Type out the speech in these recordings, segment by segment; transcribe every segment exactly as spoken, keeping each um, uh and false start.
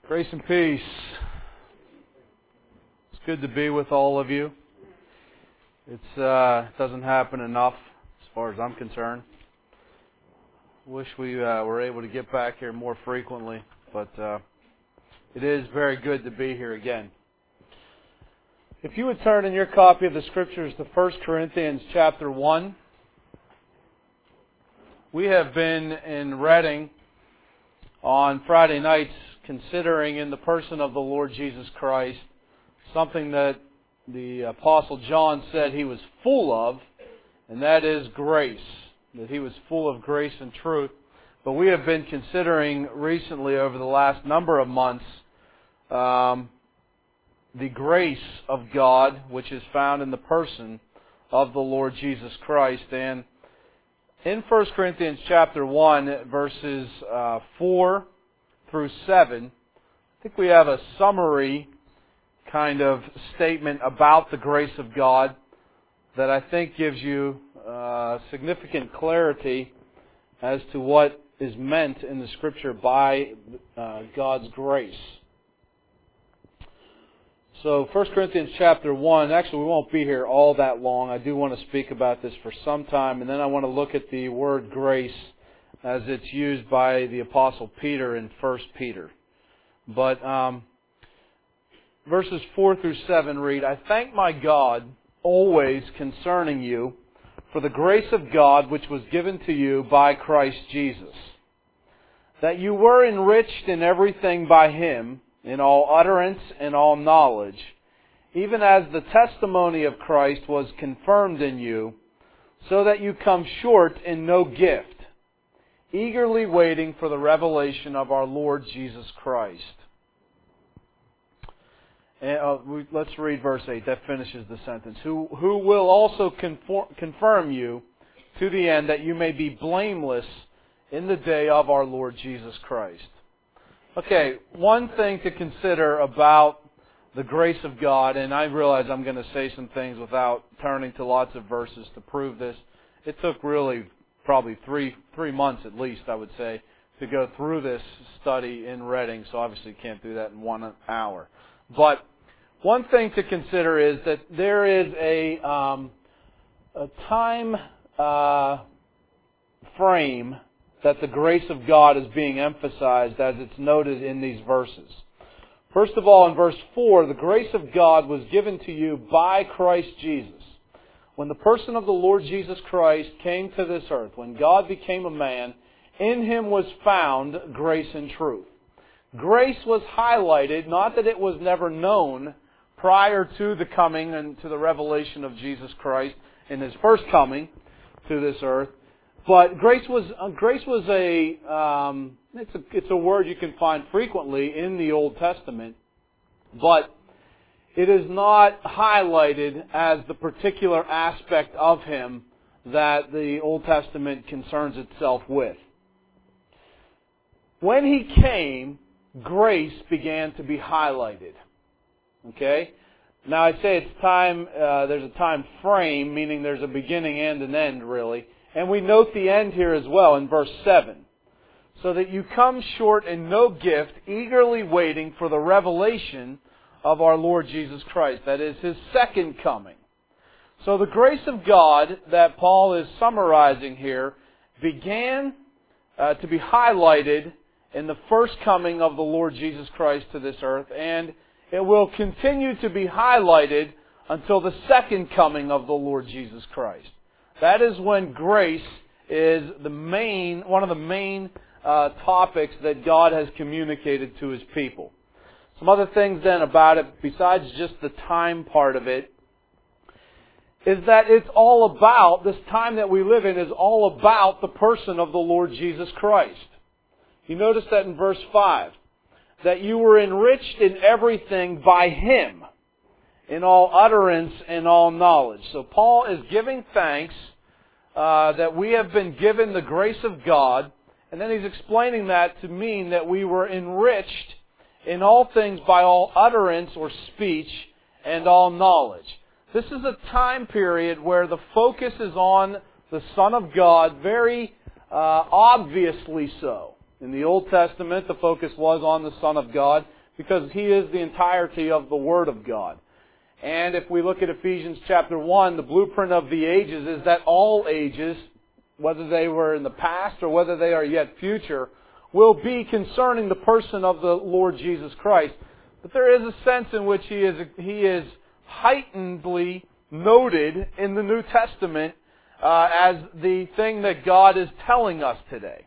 Grace and peace. It's good to be with all of you. It's uh, it doesn't happen enough as far as I'm concerned. Wish we uh, were able to get back here more frequently, but uh, it is very good to be here again. If you would turn in your copy of the Scriptures to First Corinthians chapter one. We have been in Reading on Friday nights considering in the person of the Lord Jesus Christ something that the Apostle John said he was full of, and that is grace. That he was full of grace and truth. But we have been considering recently over the last number of months um, the grace of God which is found in the person of the Lord Jesus Christ. And in First Corinthians chapter one, verses uh, four through seven, I think we have a summary kind of statement about the grace of God that I think gives you uh, significant clarity as to what is meant in the Scripture by uh, God's grace. So First Corinthians chapter one, actually we won't be here all that long. I do want to speak about this for some time, and then I want to look at the word grace as it's used by the Apostle Peter in First Peter. But um, verses four through seven read, I thank my God always concerning you for the grace of God which was given to you by Christ Jesus, that you were enriched in everything by Him, in all utterance and all knowledge, even as the testimony of Christ was confirmed in you, so that you come short in no gift, eagerly waiting for the revelation of our Lord Jesus Christ. And, uh, we, let's read verse eight. That finishes the sentence. Who, who will also conform, confirm you to the end, that you may be blameless in the day of our Lord Jesus Christ. Okay, one thing to consider about the grace of God, and I realize I'm going to say some things without turning to lots of verses to prove this. It took really probably three three months at least, I would say, to go through this study in Reading, so obviously can't do that in one hour. But one thing to consider is that there is a, um, a time uh, frame that the grace of God is being emphasized as it's noted in these verses. First of all, in verse four, the grace of God was given to you by Christ Jesus. When the person of the Lord Jesus Christ came to this earth, when God became a man, in Him was found grace and truth. Grace was highlighted, not that it was never known prior to the coming and to the revelation of Jesus Christ in His first coming to this earth, but grace was uh, grace was a um, it's a it's a word you can find frequently in the Old Testament, but it is not highlighted as the particular aspect of Him that the Old Testament concerns itself with. When He came, grace began to be highlighted. Okay? Now I say it's time, uh, there's a time frame, meaning there's a beginning and an end, really. And we note the end here as well in verse seven. So that you come short in no gift, eagerly waiting for the revelation of our Lord Jesus Christ. That is, His second coming. So the grace of God that Paul is summarizing here began uh, to be highlighted in the first coming of the Lord Jesus Christ to this earth, and it will continue to be highlighted until the second coming of the Lord Jesus Christ. That is when grace is the main, one of the main uh, topics that God has communicated to His people. Some other things then about it, besides just the time part of it, is that it's all about, this time that we live in is all about the person of the Lord Jesus Christ. You notice that in verse five, that you were enriched in everything by Him, in all utterance and all knowledge. So Paul is giving thanks uh, that we have been given the grace of God, and then he's explaining that to mean that we were enriched in all things by all utterance or speech and all knowledge. This is a time period where the focus is on the Son of God, very uh, obviously so. In the Old Testament, the focus was on the Son of God. because He is the entirety of the Word of God. And if we look at Ephesians chapter one, the blueprint of the ages is that all ages, whether they were in the past or whether they are yet future, will be concerning the person of the Lord Jesus Christ. But there is a sense in which He is He is heightenedly noted in the New Testament uh, as the thing that God is telling us today.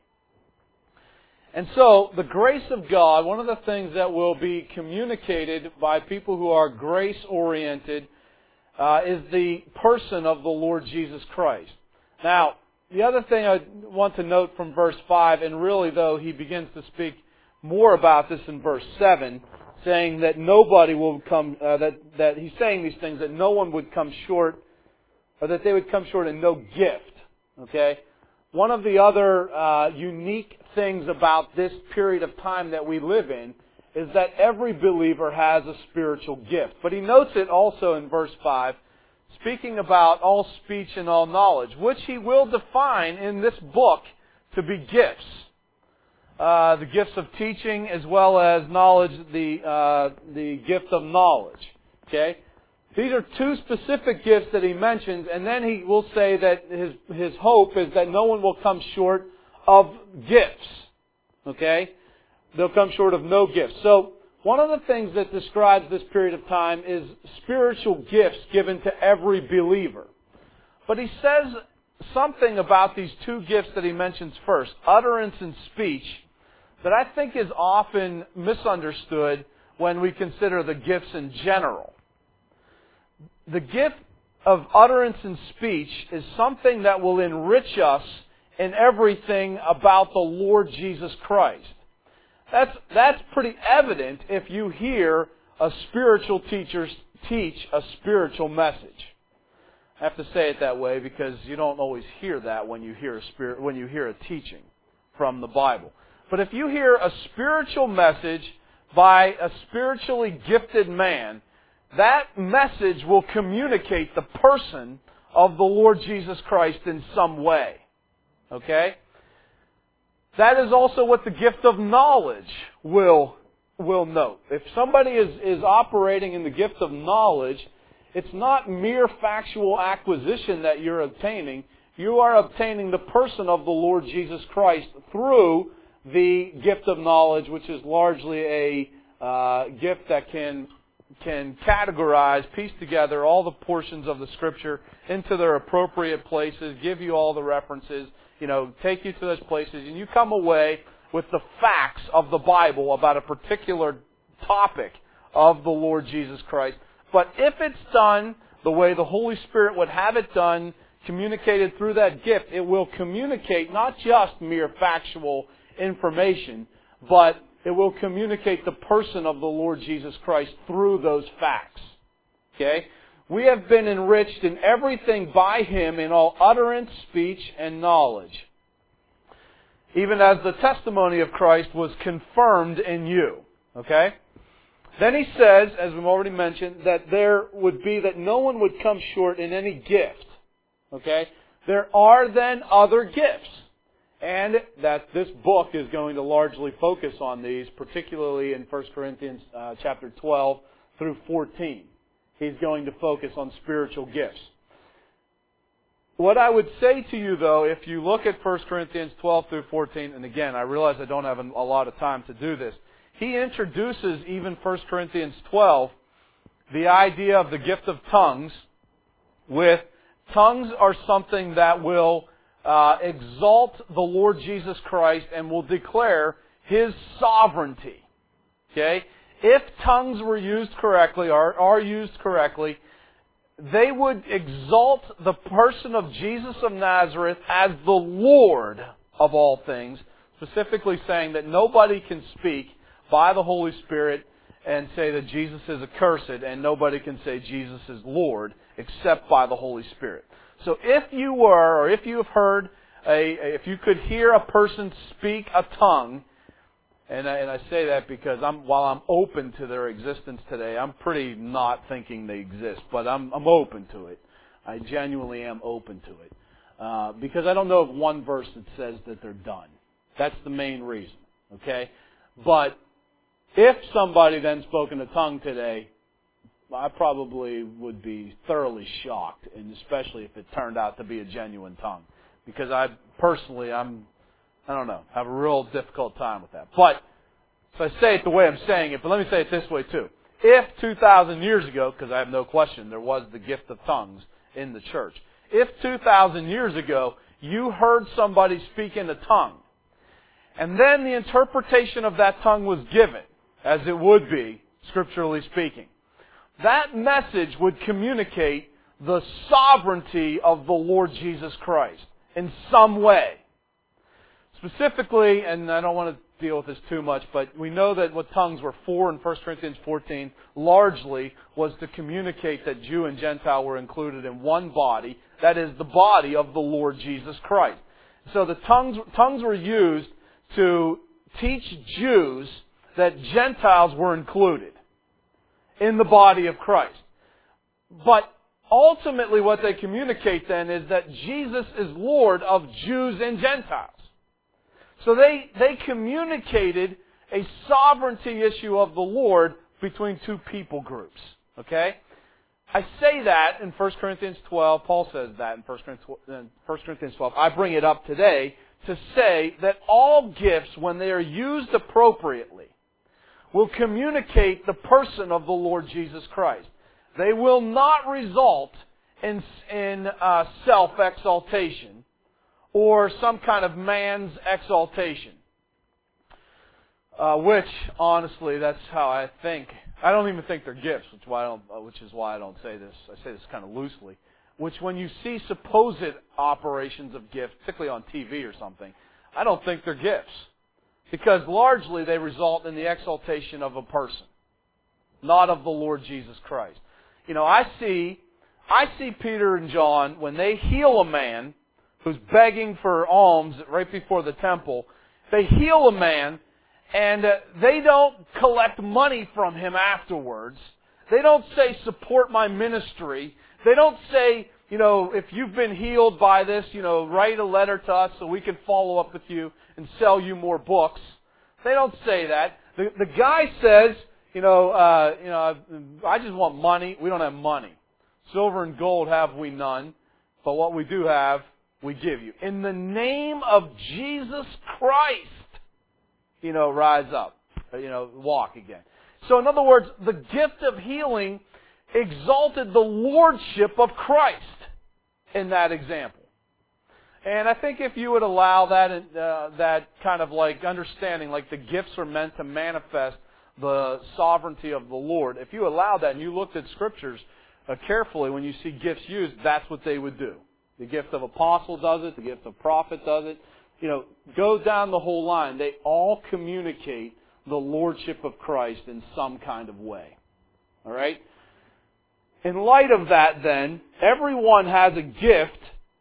And so, the grace of God, one of the things that will be communicated by people who are grace-oriented, uh, is the person of the Lord Jesus Christ. Now, the other thing I want to note from verse five, and really though he begins to speak more about this in verse seven, saying that nobody will come, uh, that, that he's saying these things, that no one would come short, or that they would come short in no gift. Okay? One of the other uh, unique things about this period of time that we live in is that every believer has a spiritual gift. But he notes it also in verse five, speaking about all speech and all knowledge, which he will define in this book to be gifts. Uh, the gifts of teaching as well as knowledge, the uh, the gift of knowledge. Okay? These are two specific gifts that he mentions, and then he will say that his his hope is that no one will come short of gifts. Okay? They'll come short of no gifts. So, one of the things that describes this period of time is spiritual gifts given to every believer. But he says something about these two gifts that he mentions first, utterance and speech, that I think is often misunderstood when we consider the gifts in general. The gift of utterance and speech is something that will enrich us in everything about the Lord Jesus Christ. That's, that's pretty evident if you hear a spiritual teacher teach a spiritual message. I have to say it that way because you don't always hear that when you hear a spirit, when you hear a teaching from the Bible. But if you hear a spiritual message by a spiritually gifted man, that message will communicate the person of the Lord Jesus Christ in some way. Okay? That is also what the gift of knowledge will, will note. If somebody is, is operating in the gift of knowledge, it's not mere factual acquisition that you're obtaining. You are obtaining the person of the Lord Jesus Christ through the gift of knowledge, which is largely a uh, gift that can can categorize, piece together all the portions of the Scripture into their appropriate places, give you all the references, you know, take you to those places, and you come away with the facts of the Bible about a particular topic of the Lord Jesus Christ. But if it's done the way the Holy Spirit would have it done, communicated through that gift, it will communicate not just mere factual information, but it will communicate the person of the Lord Jesus Christ through those facts. Okay? We have been enriched in everything by Him in all utterance, speech, and knowledge, even as the testimony of Christ was confirmed in you. Okay? Then he says, as we've already mentioned, that there would be that no one would come short in any gift. Okay? There are then other gifts. And that this book is going to largely focus on these, particularly in First Corinthians uh, chapter twelve through fourteen. He's going to focus on spiritual gifts. What I would say to you, though, if you look at First Corinthians twelve through fourteen, and again, I realize I don't have a lot of time to do this, he introduces even First Corinthians twelve, the idea of the gift of tongues, with tongues are something that will Uh, exalt the Lord Jesus Christ and will declare His sovereignty. Okay? If tongues were used correctly, or are used correctly, they would exalt the person of Jesus of Nazareth as the Lord of all things, specifically saying that nobody can speak by the Holy Spirit and say that Jesus is accursed, and nobody can say Jesus is Lord except by the Holy Spirit. So if you were, or if you have heard, a, if you could hear a person speak a tongue, and I, and I say that because I'm, while I'm open to their existence today, I'm pretty not thinking they exist, but I'm, I'm open to it. I genuinely am open to it. Uh, because I don't know of one verse that says that they're done. That's the main reason. Okay? But If somebody then spoke in a tongue today, I probably would be thoroughly shocked, and especially if it turned out to be a genuine tongue. Because I personally, I'm, I don't know, have a real difficult time with that. But, if I say it the way I'm saying it, but let me say it this way too. If two thousand years ago, because I have no question, there was the gift of tongues in the church. If two thousand years ago, you heard somebody speak in a tongue, and then the interpretation of that tongue was given, as it would be, scripturally speaking, that message would communicate the sovereignty of the Lord Jesus Christ in some way. Specifically, and I don't want to deal with this too much, but we know that what tongues were for in First Corinthians fourteen largely was to communicate that Jew and Gentile were included in one body, that is the body of the Lord Jesus Christ. So the tongues, tongues were used to teach Jews that Gentiles were included in the body of Christ. But ultimately what they communicate then is that Jesus is Lord of Jews and Gentiles. So they, they communicated a sovereignty issue of the Lord between two people groups. Okay? I say that in First Corinthians twelve. Paul says that in First Corinthians twelve. I bring it up today to say that all gifts, when they are used appropriately, will communicate the person of the Lord Jesus Christ. They will not result in, in uh, self-exaltation or some kind of man's exaltation. Uh, which, honestly, that's how I think. I don't even think they're gifts, which, why I don't, which is why I don't say this. I say this kind of loosely. Which, when you see supposed operations of gifts, particularly on T V or something, I don't think they're gifts. Because largely they result in the exaltation of a person, not of the Lord Jesus Christ. You know, I see, I see Peter and John, when they heal a man who's begging for alms right before the temple, they heal a man and uh, they don't collect money from him afterwards. They don't say, support my ministry. They don't say, you know, if you've been healed by this, you know, write a letter to us so we can follow up with you and sell you more books. They don't say that. The, the guy says, you know, uh, you know, I just want money. We don't have money. Silver and gold have we none, but what we do have, we give you. In the name of Jesus Christ, you know, rise up, you know, walk again. So in other words, the gift of healing exalted the lordship of Christ in that example. And I think if you would allow that, uh, that kind of like understanding, like the gifts are meant to manifest the sovereignty of the Lord, if you allow that and you looked at scriptures uh, carefully, when you see gifts used, that's what they would do. The gift of apostle does it, the gift of prophet does it. You know, go down the whole line. They all communicate the lordship of Christ in some kind of way. All right? In light of that, then, everyone has a gift,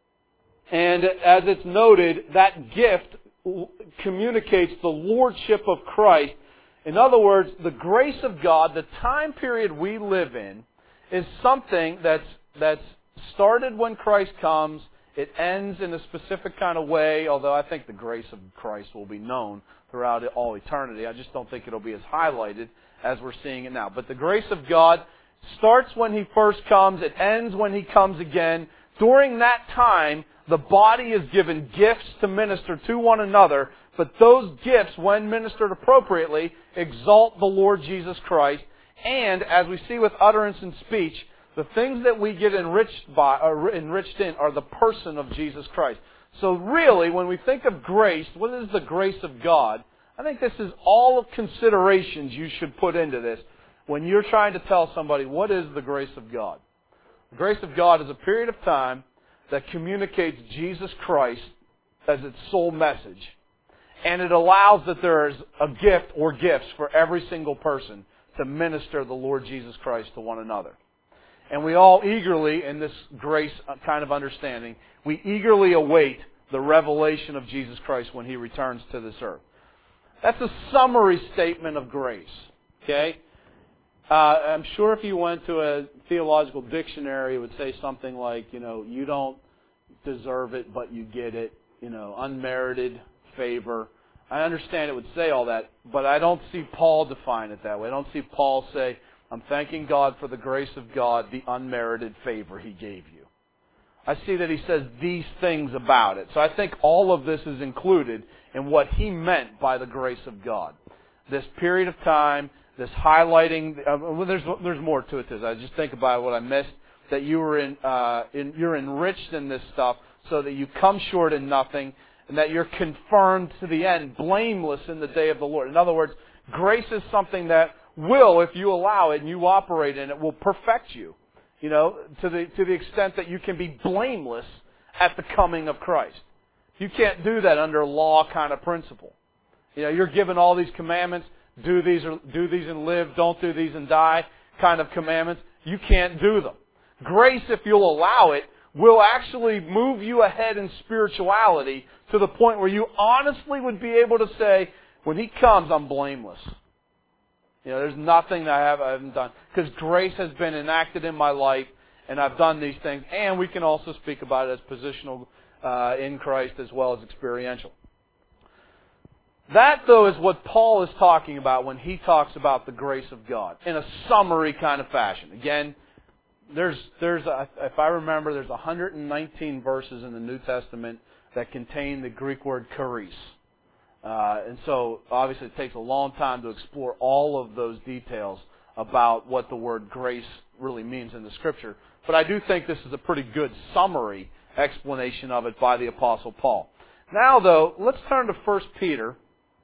and as it's noted, that gift communicates the lordship of Christ. In other words, the grace of God, the time period we live in, is something that's that's started when Christ comes. It ends in a specific kind of way, although I think the grace of Christ will be known throughout all eternity. I just don't think it'll be as highlighted as we're seeing it now. But the grace of God starts when He first comes. It ends when He comes again. During that time, the body is given gifts to minister to one another, but those gifts, when ministered appropriately, exalt the Lord Jesus Christ. And, as we see with utterance and speech, the things that we get enriched by, or enriched in, are the person of Jesus Christ. So really, when we think of grace, what is the grace of God? I think this is all of considerations you should put into this when you're trying to tell somebody, what is the grace of God? The grace of God is a period of time that communicates Jesus Christ as its sole message. And it allows that there is a gift or gifts for every single person to minister the Lord Jesus Christ to one another. And we all eagerly, in this grace kind of understanding, we eagerly await the revelation of Jesus Christ when He returns to this earth. That's a summary statement of grace. Okay? Uh, I'm sure if you went to a theological dictionary, it would say something like, you know, you don't deserve it, but you get it. You know, unmerited favor. I understand it would say all that, but I don't see Paul define it that way. I don't see Paul say, I'm thanking God for the grace of God, the unmerited favor He gave you. I see that he says these things about it. So I think all of this is included in what he meant by the grace of God. This period of time, this highlighting, uh, well, there's there's more to it than this. I just think about what I missed, that you were in, uh, in, you're enriched in this stuff so that you come short in nothing, and that you're confirmed to the end, blameless in the day of the Lord. In other words, grace is something that will, if you allow it and you operate in it, will perfect you. You know, to the to the extent that you can be blameless at the coming of Christ. You can't do that under law kind of principle. You know, you're given all these commandments, do these or do these and live, don't do these and die kind of commandments. You can't do them. Grace, if you'll allow it, will actually move you ahead in spirituality to the point where you honestly would be able to say, when He comes, I'm blameless. You know, there's nothing that I, have, I haven't done. Because grace has been enacted in my life, and I've done these things. And we can also speak about it as positional uh, in Christ as well as experiential. That, though, is what Paul is talking about when he talks about the grace of God, in a summary kind of fashion. Again, there's, there's a, if I remember, there's one hundred nineteen verses in the New Testament that contain the Greek word charis. Uh, and so, obviously, it takes a long time to explore all of those details about what the word grace really means in the Scripture. But I do think this is a pretty good summary explanation of it by the Apostle Paul. Now, though, let's turn to First Peter.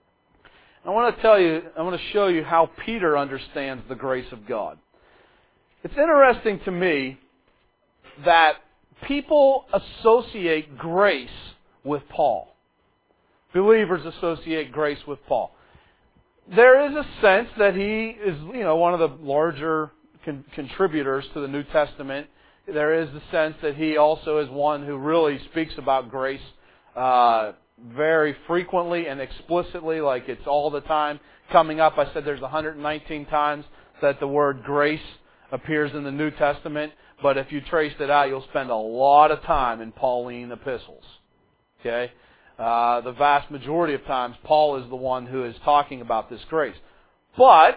I want to tell you, I want to show you how Peter understands the grace of God. It's interesting to me that people associate grace with Paul. Believers associate grace with Paul. There is a sense that he is, you know, one of the larger con- contributors to the New Testament. There is the sense that he also is one who really speaks about grace uh, very frequently and explicitly, like it's all the time coming up. I said there's one hundred nineteen times that the word grace appears in the New Testament, but if you trace it out, you'll spend a lot of time in Pauline epistles. Okay? Uh, the vast majority of times, Paul is the one who is talking about this grace. But,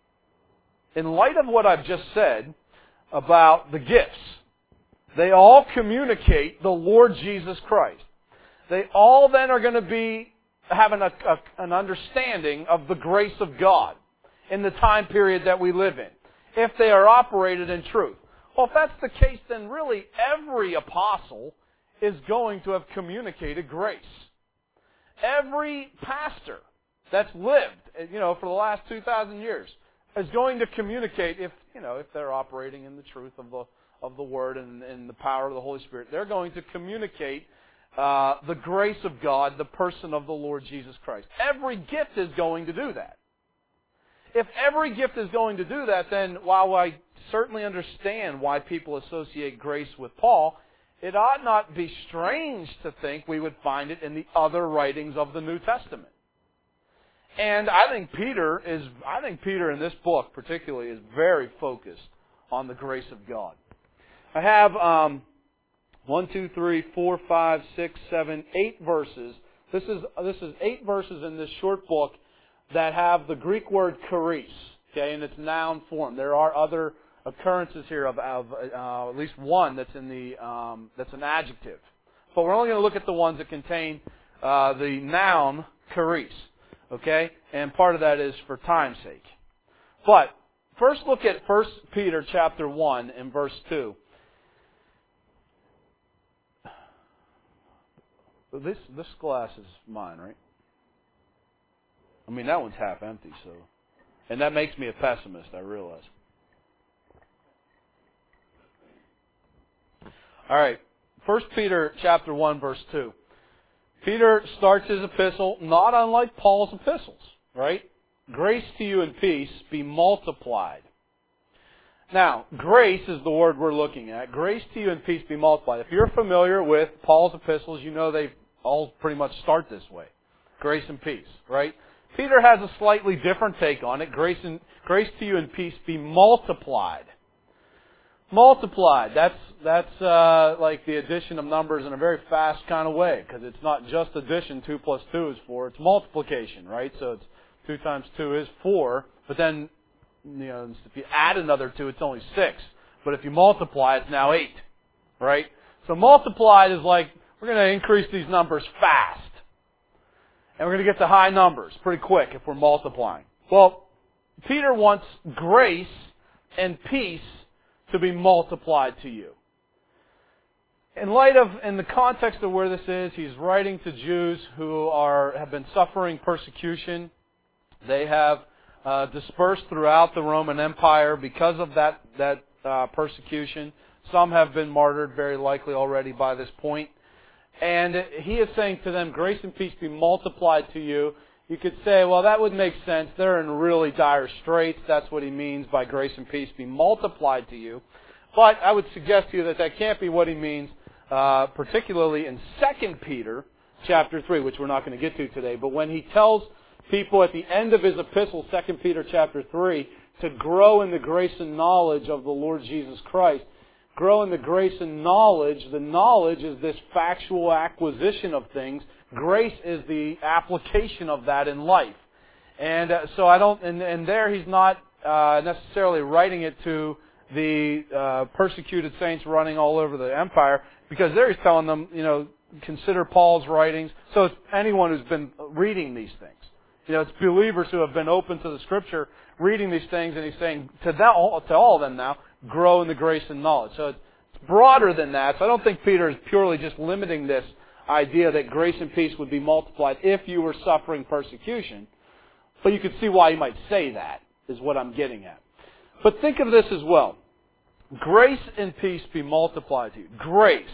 in light of what I've just said about the gifts, they all communicate the Lord Jesus Christ. They all then are going to be having a, a, an understanding of the grace of God in the time period that we live in, if they are operated in truth. Well, if that's the case, then really every apostle is going to have communicated grace. Every pastor that's lived, you know, for the last two thousand years is going to communicate, if you know, if they're operating in the truth of the of the Word and, and the power of the Holy Spirit, they're going to communicate uh, the grace of God, the person of the Lord Jesus Christ. Every gift is going to do that. If every gift is going to do that, then while I certainly understand why people associate grace with Paul, it ought not be strange to think we would find it in the other writings of the New Testament. And I think Peter is, I think Peter in this book particularly is very focused on the grace of God. I have um, one, two, three, four, five, six, seven, eight verses. This is this is eight verses in this short book that have the Greek word charis, okay, in its noun form. There are other occurrences here of, of uh, at least one that's in the um, that's an adjective, but we're only going to look at the ones that contain uh, the noun charis, okay, and part of that is for time's sake. But first, look at First Peter chapter one and verse two. This this glass is mine, right? I mean, that one's half empty, so, and that makes me a pessimist, I realize. All right, First Peter chapter one, verse two. Peter starts his epistle not unlike Paul's epistles, right? Grace to you and peace be multiplied. Now, grace is the word we're looking at. Grace to you and peace be multiplied. If you're familiar with Paul's epistles, you know they all pretty much start this way. Grace and peace, right? Peter has a slightly different take on it. Grace and grace to you and peace be multiplied. Multiplied. That's that's uh, like the addition of numbers in a very fast kind of way, because it's not just addition, two plus two is four, it's multiplication, right? So it's two times two is four, but then, you know, if you add another two, it's only six. But if you multiply, it's now eight, right? So multiplied is like, we're going to increase these numbers fast. And we're going to get to high numbers pretty quick if we're multiplying. Well, Peter wants grace and peace to be multiplied to you. In light of, in the context of where this is, he's writing to Jews who are have been suffering persecution. They have uh, dispersed throughout the Roman Empire because of that that uh, persecution. Some have been martyred, very likely already by this point. And he is saying to them, grace and peace be multiplied to you. You could say, well, that would make sense. They're in really dire straits. That's what he means by grace and peace be multiplied to you. But I would suggest to you that that can't be what he means, uh, particularly in Second Peter chapter three, which we're not going to get to today. But when he tells people at the end of his epistle, Second Peter chapter three, to grow in the grace and knowledge of the Lord Jesus Christ, grow in the grace and knowledge. The knowledge is this factual acquisition of things. Grace is the application of that in life. And uh, so I don't, and, and there he's not uh, necessarily writing it to the uh, persecuted saints running all over the empire, because there he's telling them, you know, consider Paul's writings. So it's anyone who's been reading these things. You know, it's believers who have been open to the Scripture, reading these things, and he's saying to them, to all of them now, grow in the grace and knowledge. So it's broader than that. So I don't think Peter is purely just limiting this idea that grace and peace would be multiplied if you were suffering persecution. But you could see why he might say that, is what I'm getting at. But think of this as well. Grace and peace be multiplied to you. Grace.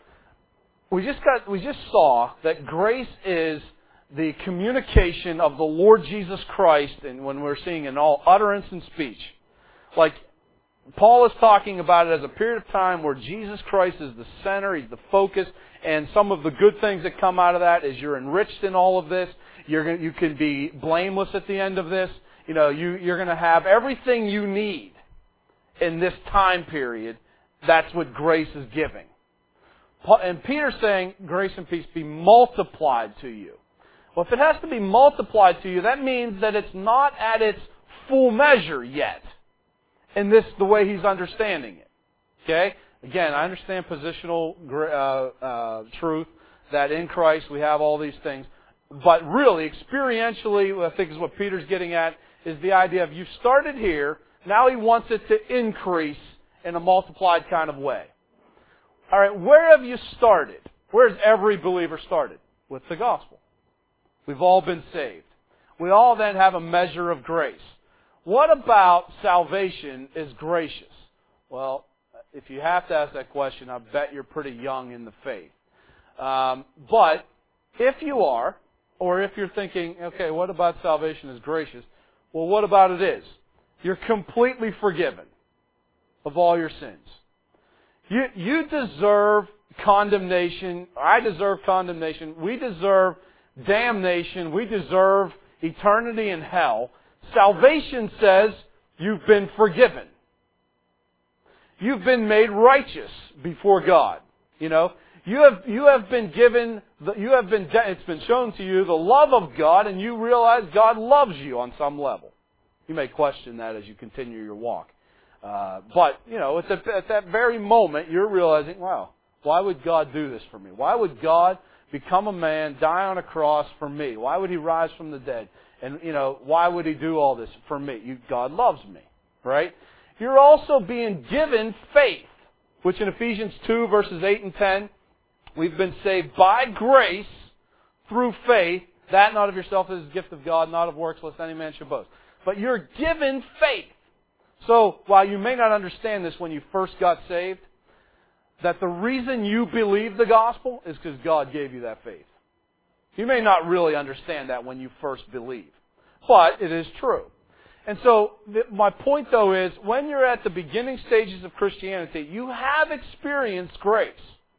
We just got, we just saw that grace is the communication of the Lord Jesus Christ, and when we're seeing in all utterance and speech. Like, Paul is talking about it as a period of time where Jesus Christ is the center, He's the focus, and some of the good things that come out of that is you're enriched in all of this. You're going, you can be blameless at the end of this. You know, you, you're going to have everything you need in this time period. That's what grace is giving. And Peter's saying, grace and peace be multiplied to you. Well, if it has to be multiplied to you, that means that it's not at its full measure yet. In this, the way he's understanding it. Okay? Again, I understand positional uh, uh, truth, that in Christ we have all these things. But really, experientially, what I think is what Peter's getting at, is the idea of you've started here, now he wants it to increase in a multiplied kind of way. All right, where have you started? Where's every believer started? With the gospel. We've all been saved. We all then have a measure of grace. What about salvation is gracious? Well, if you have to ask that question, I bet you're pretty young in the faith. Um, but if you are, or if you're thinking, okay, what about salvation is gracious? Well, what about it is? You're completely forgiven of all your sins. You, you deserve condemnation. I deserve condemnation. We deserve damnation. We deserve eternity in hell. Salvation says you've been forgiven. You've been made righteous before God. You know, you have you have been given, the, you have been it's been shown to you the love of God, and you realize God loves you on some level. You may question that as you continue your walk, uh, but you know, at, the, at that very moment, you're realizing, wow, why would God do this for me? Why would God become a man, die on a cross for me? Why would He rise from the dead? And, you know, why would He do all this for me? You, God loves me, right? You're also being given faith, which in Ephesians two, verses eight and ten, we've been saved by grace through faith. That not of yourself is a gift of God, not of works, lest any man should boast. But you're given faith. So, while you may not understand this when you first got saved, that the reason you believe the gospel is because God gave you that faith. You may not really understand that when you first believe, but it is true. And so, my point though is, when you're at the beginning stages of Christianity, you have experienced grace.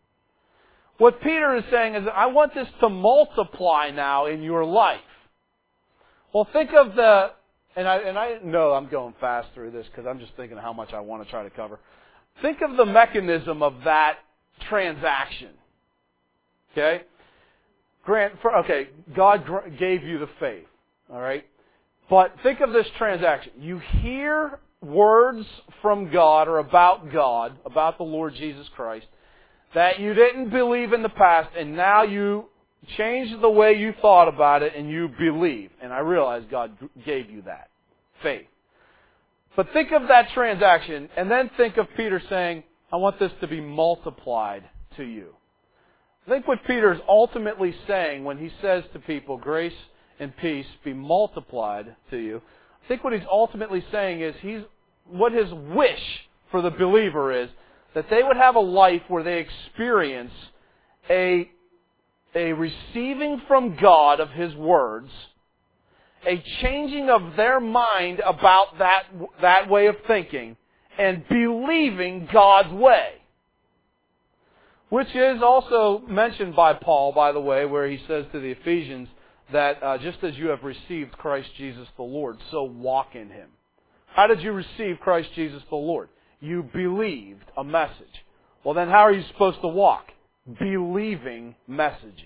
What Peter is saying is, I want this to multiply now in your life. Well, think of the, and I, and I know I'm going fast through this because I'm just thinking of how much I want to try to cover. Think of the mechanism of that transaction. Okay? Grant, for, okay, God gr- gave you the faith. All right? But think of this transaction. You hear words from God or about God, about the Lord Jesus Christ, that you didn't believe in the past, and now you changed the way you thought about it and you believe. And I realize God gave you that faith. But think of that transaction, and then think of Peter saying, I want this to be multiplied to you. I think what Peter is ultimately saying when he says to people, grace and peace be multiplied to you, I think what he's ultimately saying is he's what his wish for the believer is that they would have a life where they experience a, a receiving from God of His words, a changing of their mind about that, that way of thinking, and believing God's way. Which is also mentioned by Paul, by the way, where he says to the Ephesians that uh, just as you have received Christ Jesus the Lord, so walk in Him. How did you receive Christ Jesus the Lord? You believed a message. Well, then how are you supposed to walk? Believing messages.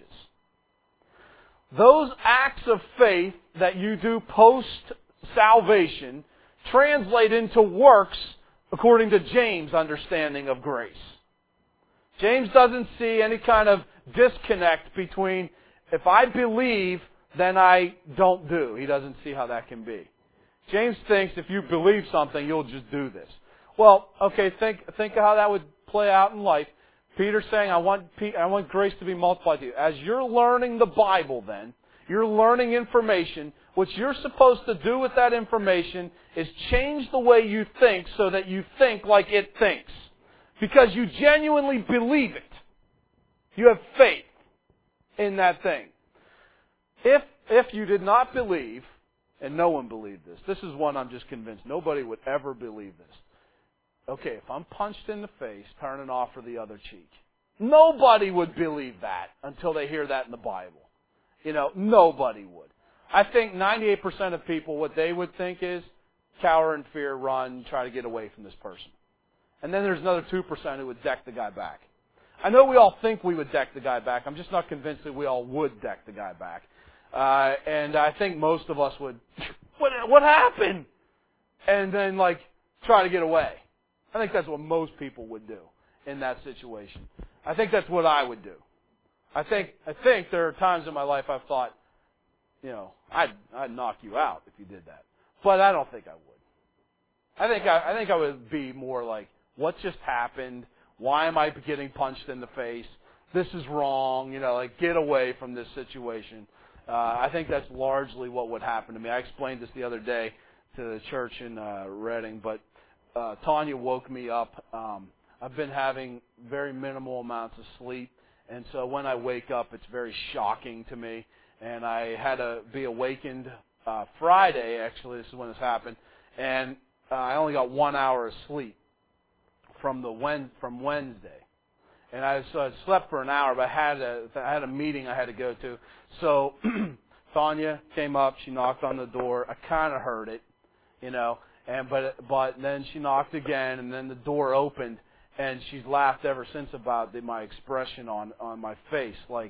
Those acts of faith that you do post-salvation translate into works according to James' understanding of grace. James doesn't see any kind of disconnect between if I believe, then I don't do. He doesn't see how that can be. James thinks if you believe something, you'll just do this. Well, okay, think think of how that would play out in life. Peter's saying, I want I want grace to be multiplied to you. As you're learning the Bible then, you're learning information. What you're supposed to do with that information is change the way you think so that you think like it thinks. Because you genuinely believe it. You have faith in that thing. If if you did not believe, and no one believed this, this is one I'm just convinced nobody would ever believe this. Okay, if I'm punched in the face, turn and offer the other cheek. Nobody would believe that until they hear that in the Bible. You know, nobody would. I think ninety-eight percent of people, what they would think is cower in fear, run, try to get away from this person. And then there's another two percent who would deck the guy back. I know we all think we would deck the guy back. I'm just not convinced that we all would deck the guy back. Uh, and I think most of us would, what, what happened? And then, like, try to get away. I think that's what most people would do in that situation. I think that's what I would do. I think I think there are times in my life I've thought, you know, I'd, I'd knock you out if you did that. But I don't think I would. I think I, I think I would be more like, what just happened? Why am I getting punched in the face? This is wrong. You know, like, get away from this situation. Uh, I think that's largely what would happen to me. I explained this the other day to the church in uh, Reading, but uh, Tanya woke me up. Um, I've been having very minimal amounts of sleep, and so when I wake up, it's very shocking to me. And I had to be awakened uh, Friday, actually. This is when this happened, and uh, I only got one hour of sleep from the Wen- from Wednesday. And I, so I slept for an hour, but I had a, I had a meeting I had to go to. So Tanya came up, she knocked on the door. I kind of heard it, you know, and but but then she knocked again, and then the door opened, and she's laughed ever since about the, my expression on, on my face, like,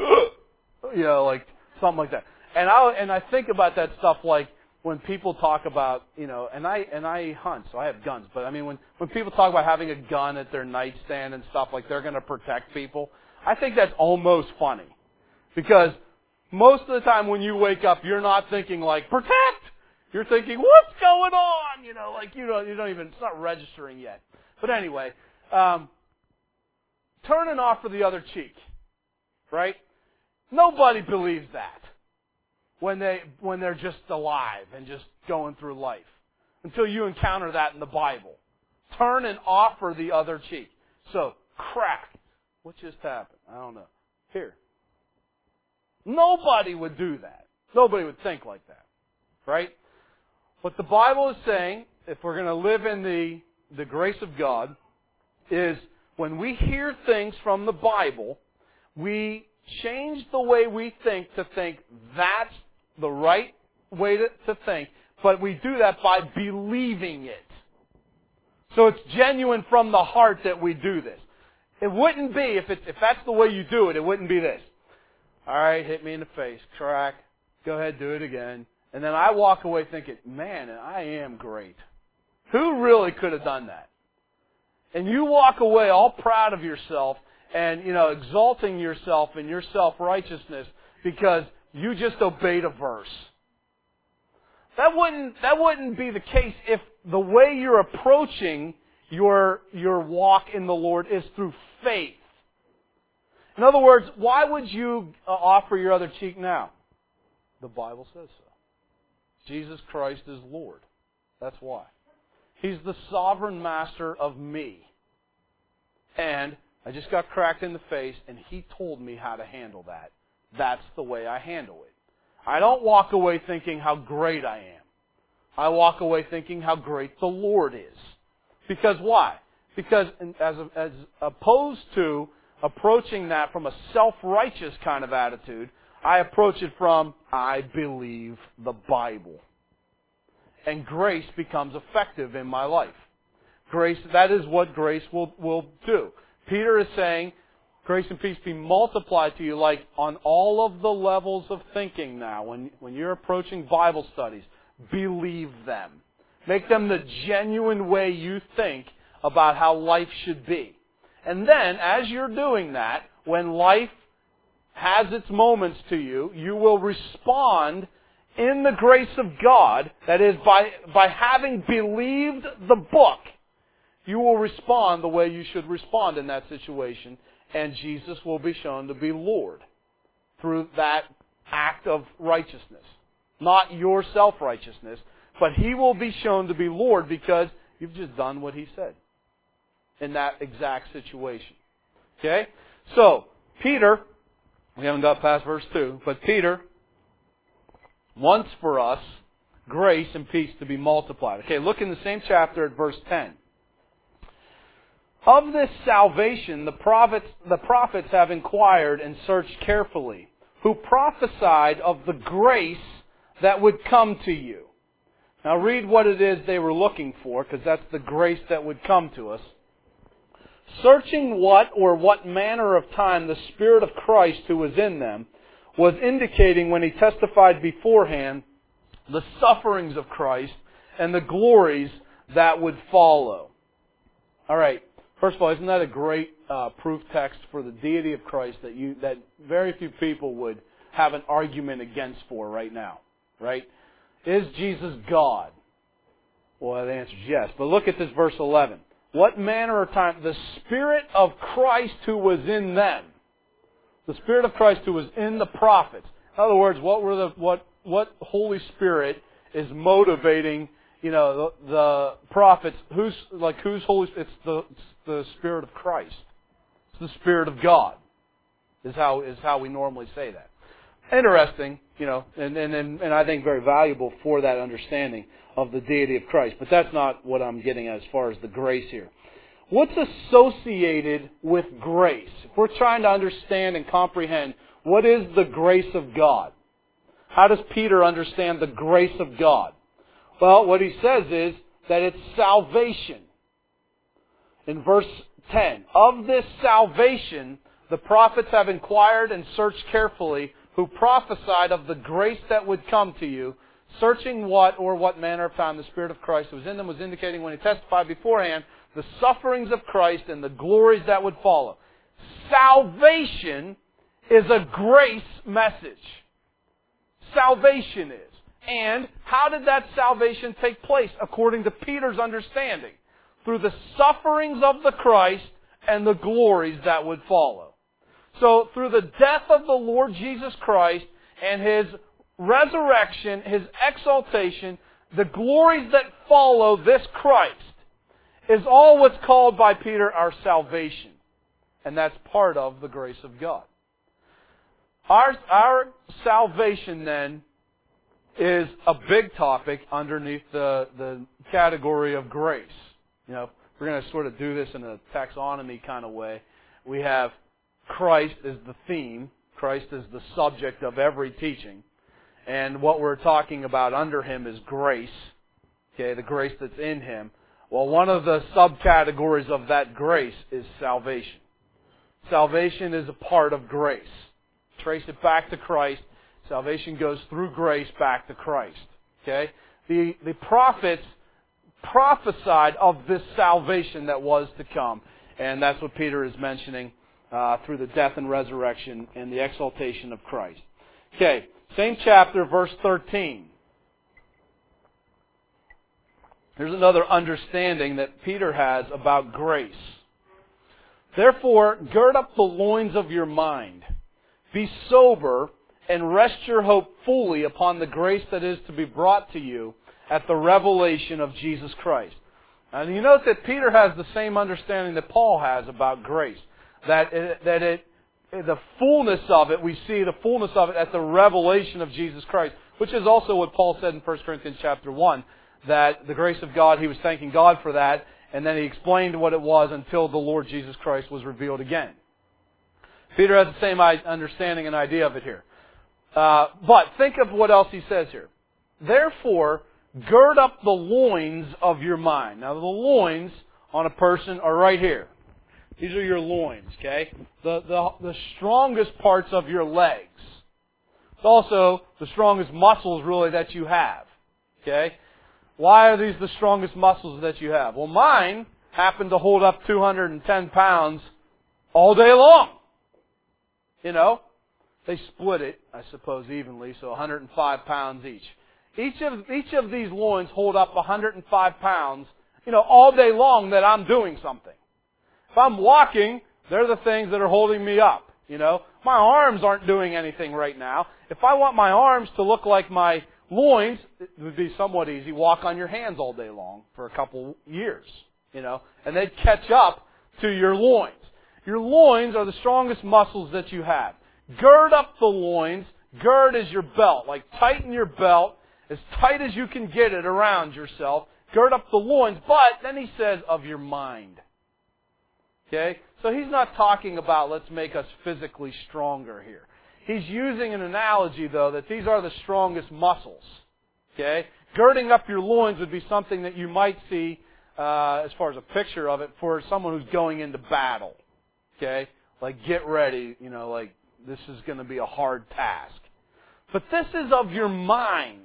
you know, like something like that. And I and I think about that stuff like when people talk about, you know, and I and I hunt, so I have guns. But I mean, when when people talk about having a gun at their nightstand and stuff like they're going to protect people, I think that's almost funny, because most of the time when you wake up, you're not thinking like protect. You're thinking, what's going on? You know, like you don't you don't even it's not registering yet. But anyway, um, turn and offer the other cheek, right? Nobody believes that when they when they're just alive and just going through life, until you encounter that in the Bible. Turn and offer the other cheek. So, crack. What just happened? I don't know. Here. Nobody would do that. Nobody would think like that. Right? What the Bible is saying, if we're going to live in the, the grace of God, is when we hear things from the Bible, we change the way we think to think that's the right way to, to think, but we do that by believing it. So it's genuine from the heart that we do this. It wouldn't be, if it's, if that's the way you do it, it wouldn't be this. All right, hit me in the face, crack, go ahead, do it again. And then I walk away thinking, man, I am great. Who really could have done that? And you walk away all proud of yourself and, you know, exalting yourself in your self-righteousness because you just obeyed a verse. That wouldn't, that wouldn't be the case if the way you're approaching your, your walk in the Lord is through faith. In other words, why would you uh, offer your other cheek now? The Bible says so. Jesus Christ is Lord. That's why. He's the sovereign master of me. And I just got cracked in the face, and He told me how to handle that. That's the way I handle it. I don't walk away thinking how great I am. I walk away thinking how great the Lord is. Because why? Because as, as opposed to approaching that from a self-righteous kind of attitude, I approach it from, I believe the Bible. And grace becomes effective in my life. Grace, that is what grace will, will do. Peter is saying, grace and peace be multiplied to you, like on all of the levels of thinking now. When, when you're approaching Bible studies, believe them. Make them the genuine way you think about how life should be. And then, as you're doing that, when life has its moments to you, you will respond in the grace of God. That is, by, by having believed the book, you will respond the way you should respond in that situation. And Jesus will be shown to be Lord through that act of righteousness. Not your self-righteousness, but He will be shown to be Lord because you've just done what He said in that exact situation. Okay? So, Peter, we haven't got past verse two, but Peter wants for us grace and peace to be multiplied. Okay, look in the same chapter at verse ten. Of this salvation the prophets, the prophets have inquired and searched carefully, who prophesied of the grace that would come to you. Now read what it is they were looking for, because that's the grace that would come to us. Searching what or what manner of time the Spirit of Christ who was in them was indicating when He testified beforehand the sufferings of Christ and the glories that would follow. All right. First of all, isn't that a great uh, proof text for the deity of Christ that you that very few people would have an argument against for right now? Right? Is Jesus God? Well, the answer is yes. But look at this verse eleven. What manner of time? The Spirit of Christ who was in them. The Spirit of Christ who was in the prophets. In other words, what were the what what Holy Spirit is motivating, you know, the, the prophets? Who's like who's Holy? It's the it's the Spirit of Christ. It's the Spirit of God. Is how is how we normally say that. Interesting, you know, and and and, and I think very valuable for that understanding of the deity of Christ. But that's not what I'm getting at as far as the grace here. What's associated with grace? If we're trying to understand and comprehend what is the grace of God, how does Peter understand the grace of God? Well, what he says is that it's salvation. In verse ten, of this salvation the prophets have inquired and searched carefully, who prophesied of the grace that would come to you, searching what or what manner of time the Spirit of Christ who was in them was indicating when He testified beforehand the sufferings of Christ and the glories that would follow. Salvation is a grace message. Salvation is. And how did that salvation take place according to Peter's understanding? Through the sufferings of the Christ and the glories that would follow. So through the death of the Lord Jesus Christ and His resurrection, His exaltation, the glories that follow this Christ is all what's called by Peter our salvation. And that's part of the grace of God. Our, our salvation then is a big topic underneath the, the category of grace. You know, we're going to sort of do this in a taxonomy kind of way. We have Christ is the theme. Christ is the subject of every teaching. And what we're talking about under Him is grace. Okay, the grace that's in Him. Well, one of the subcategories of that grace is salvation. Salvation is a part of grace. Trace it back to Christ. Salvation goes through grace back to Christ. Okay? The, the prophets prophesied of this salvation that was to come. And that's what Peter is mentioning uh, through the death and resurrection and the exaltation of Christ. Okay, same chapter, verse thirteen. Here's another understanding that Peter has about grace. Therefore, gird up the loins of your mind. Be sober and rest your hope fully upon the grace that is to be brought to you at the revelation of Jesus Christ. And you note that Peter has the same understanding that Paul has about grace. That it, that it, the fullness of it, we see the fullness of it at the revelation of Jesus Christ. Which is also what Paul said in First Corinthians chapter one. That the grace of God, he was thanking God for that. And then he explained what it was until the Lord Jesus Christ was revealed again. Peter has the same understanding and idea of it here. Uh, but think of what else he says here. Therefore, gird up the loins of your mind. Now, the loins on a person are right here. These are your loins, okay? The, the, the strongest parts of your legs. It's also the strongest muscles, really, that you have, okay? Why are these the strongest muscles that you have? Well, mine happen to hold up two hundred ten pounds all day long. You know? They split it, I suppose, evenly, so one hundred five pounds each. Each of each of these loins hold up one hundred five pounds, you know, all day long that I'm doing something. If I'm walking, they're the things that are holding me up, you know. My arms aren't doing anything right now. If I want my arms to look like my loins, it would be somewhat easy. Walk on your hands all day long for a couple years, you know, and they'd catch up to your loins. Your loins are the strongest muscles that you have. Gird up the loins. Gird is your belt. Like tighten your belt as tight as you can get it around yourself. Gird up the loins. But then he says of your mind. Okay? So he's not talking about let's make us physically stronger here. He's using an analogy, though, that these are the strongest muscles. Okay? Girding up your loins would be something that you might see, uh, as far as a picture of it, for someone who's going into battle. Okay? Like, get ready, you know, like, this is going to be a hard task. But this is of your mind.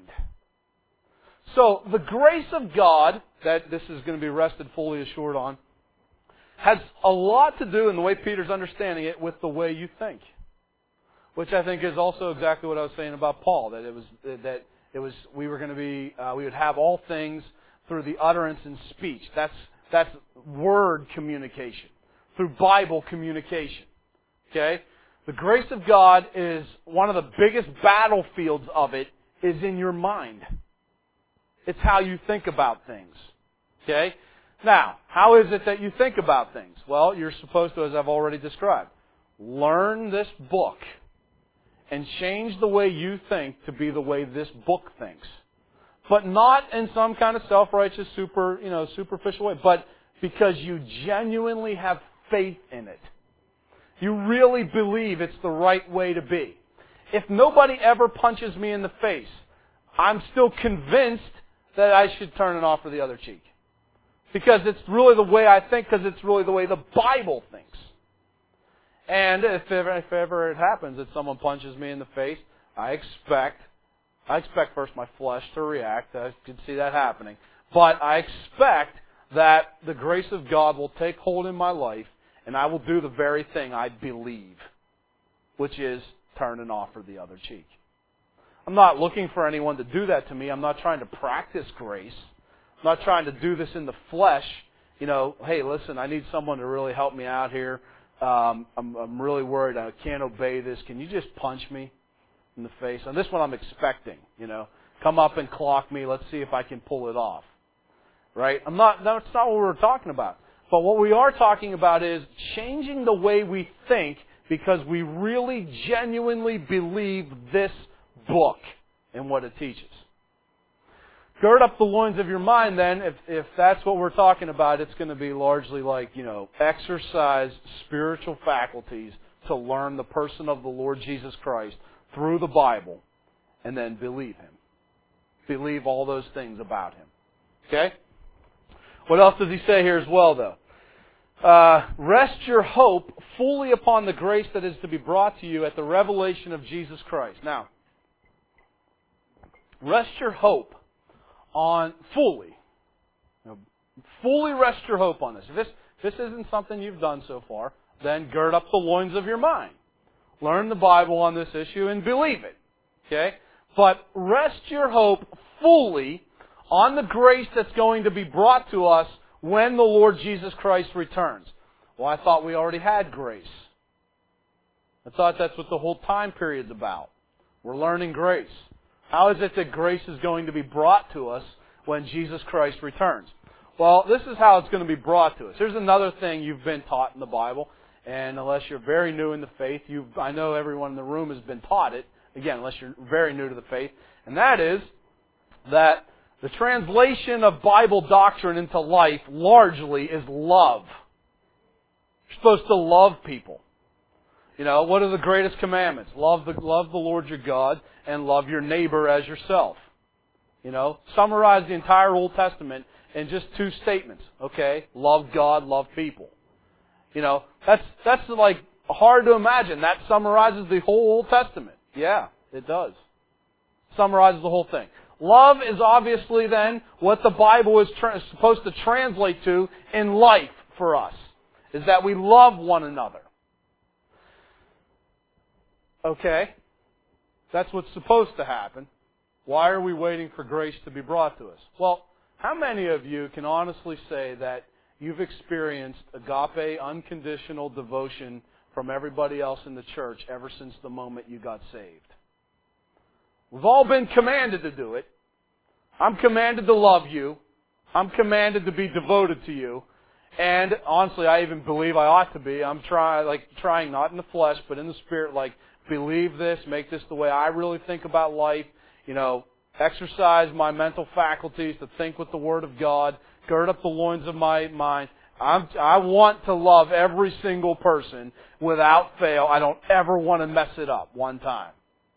So, the grace of God, that this is going to be rested fully assured on, has a lot to do, in the way Peter's understanding it, with the way you think. Which I think is also exactly what I was saying about Paul, that it was that it was we were going to be uh, we would have all things through the utterance and speech. That's that's word communication, through Bible communication. Okay, the grace of God is one of the biggest battlefields of it is in your mind. It's how you think about things. Okay, now how is it that you think about things? Well, you're supposed to, as I've already described, learn this book. And change the way you think to be the way this book thinks. But not in some kind of self-righteous, super, you know, superficial way. But because you genuinely have faith in it. You really believe it's the right way to be. If nobody ever punches me in the face, I'm still convinced that I should turn and offer the other cheek. Because it's really the way I think, because it's really the way the Bible thinks. And if ever, if ever it happens that someone punches me in the face, I expect, I expect first my flesh to react. I can see that happening. But I expect that the grace of God will take hold in my life, and I will do the very thing I believe, which is turn and offer the other cheek. I'm not looking for anyone to do that to me. I'm not trying to practice grace. I'm not trying to do this in the flesh. You know, hey, listen, I need someone to really help me out here. Um, I'm, I'm really worried I can't obey this. Can you just punch me in the face? And this one I'm expecting, you know. Come up and clock me. Let's see if I can pull it off. Right? I'm not, that's not what we're talking about. But what we are talking about is changing the way we think because we really genuinely believe this book and what it teaches. Gird up the loins of your mind then. If, if that's what we're talking about, it's going to be largely like, you know, exercise spiritual faculties to learn the person of the Lord Jesus Christ through the Bible and then believe Him. Believe all those things about Him. Okay? What else does he say here as well, though? Uh, rest your hope fully upon the grace that is to be brought to you at the revelation of Jesus Christ. Now, rest your hope on fully. You know, fully rest your hope on this. If this, if this isn't something you've done so far, then gird up the loins of your mind. Learn the Bible on this issue and believe it. Okay? But rest your hope fully on the grace that's going to be brought to us when the Lord Jesus Christ returns. Well, I thought we already had grace. I thought that's what the whole time period's about. We're learning grace. How is it that grace is going to be brought to us when Jesus Christ returns? Well, this is how it's going to be brought to us. Here's another thing you've been taught in the Bible, and unless you're very new in the faith, you I know everyone in the room has been taught it, again, unless you're very new to the faith, and that is that the translation of Bible doctrine into life largely is love. You're supposed to love people. You know, what are the greatest commandments? Love the, love the Lord your God and love your neighbor as yourself. You know, summarize the entire Old Testament in just two statements. Okay? Love God, love people. You know, that's, that's like hard to imagine. That summarizes the whole Old Testament. Yeah, it does. Summarizes the whole thing. Love is obviously then what the Bible is tra- supposed to translate to in life for us. Is that we love one another. Okay? That's what's supposed to happen. Why are we waiting for grace to be brought to us? Well, how many of you can honestly say that you've experienced agape, unconditional devotion from everybody else in the church ever since the moment you got saved? We've all been commanded to do it. I'm commanded to love you. I'm commanded to be devoted to you. And honestly, I even believe I ought to be. I'm trying, like trying not in the flesh, but in the spirit, like believe this, make this the way I really think about life. You know, exercise my mental faculties to think with the Word of God. Gird up the loins of my mind. I'm, I want to love every single person without fail. I don't ever want to mess it up one time.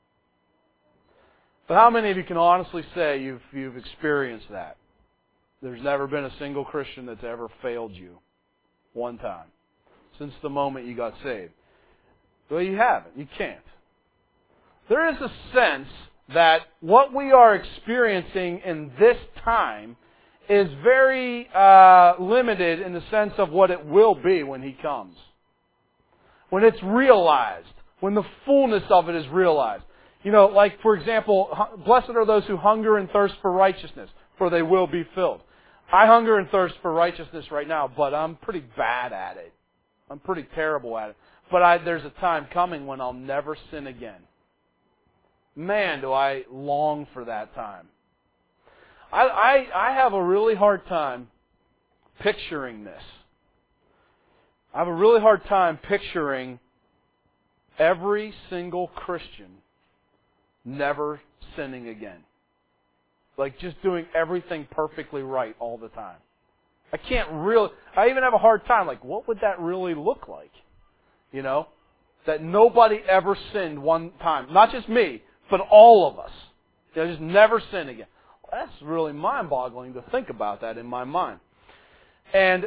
But how many of you can honestly say you've, you've experienced that? There's never been a single Christian that's ever failed you one time since the moment you got saved. Well, you haven't. You can't. There is a sense that what we are experiencing in this time is very uh, limited in the sense of what it will be when He comes. When it's realized. When the fullness of it is realized. You know, like, for example, blessed are those who hunger and thirst for righteousness, for they will be filled. I hunger and thirst for righteousness right now, but I'm pretty bad at it. I'm pretty terrible at it. But I, there's a time coming when I'll never sin again. Man, do I long for that time. I, I, I have a really hard time picturing this. I have a really hard time picturing every single Christian never sinning again. Like just doing everything perfectly right all the time. I can't really, I even have a hard time, like what would that really look like? You know? That nobody ever sinned one time. Not just me, but all of us. You know, just never sin again. Well, that's really mind-boggling to think about that in my mind. And,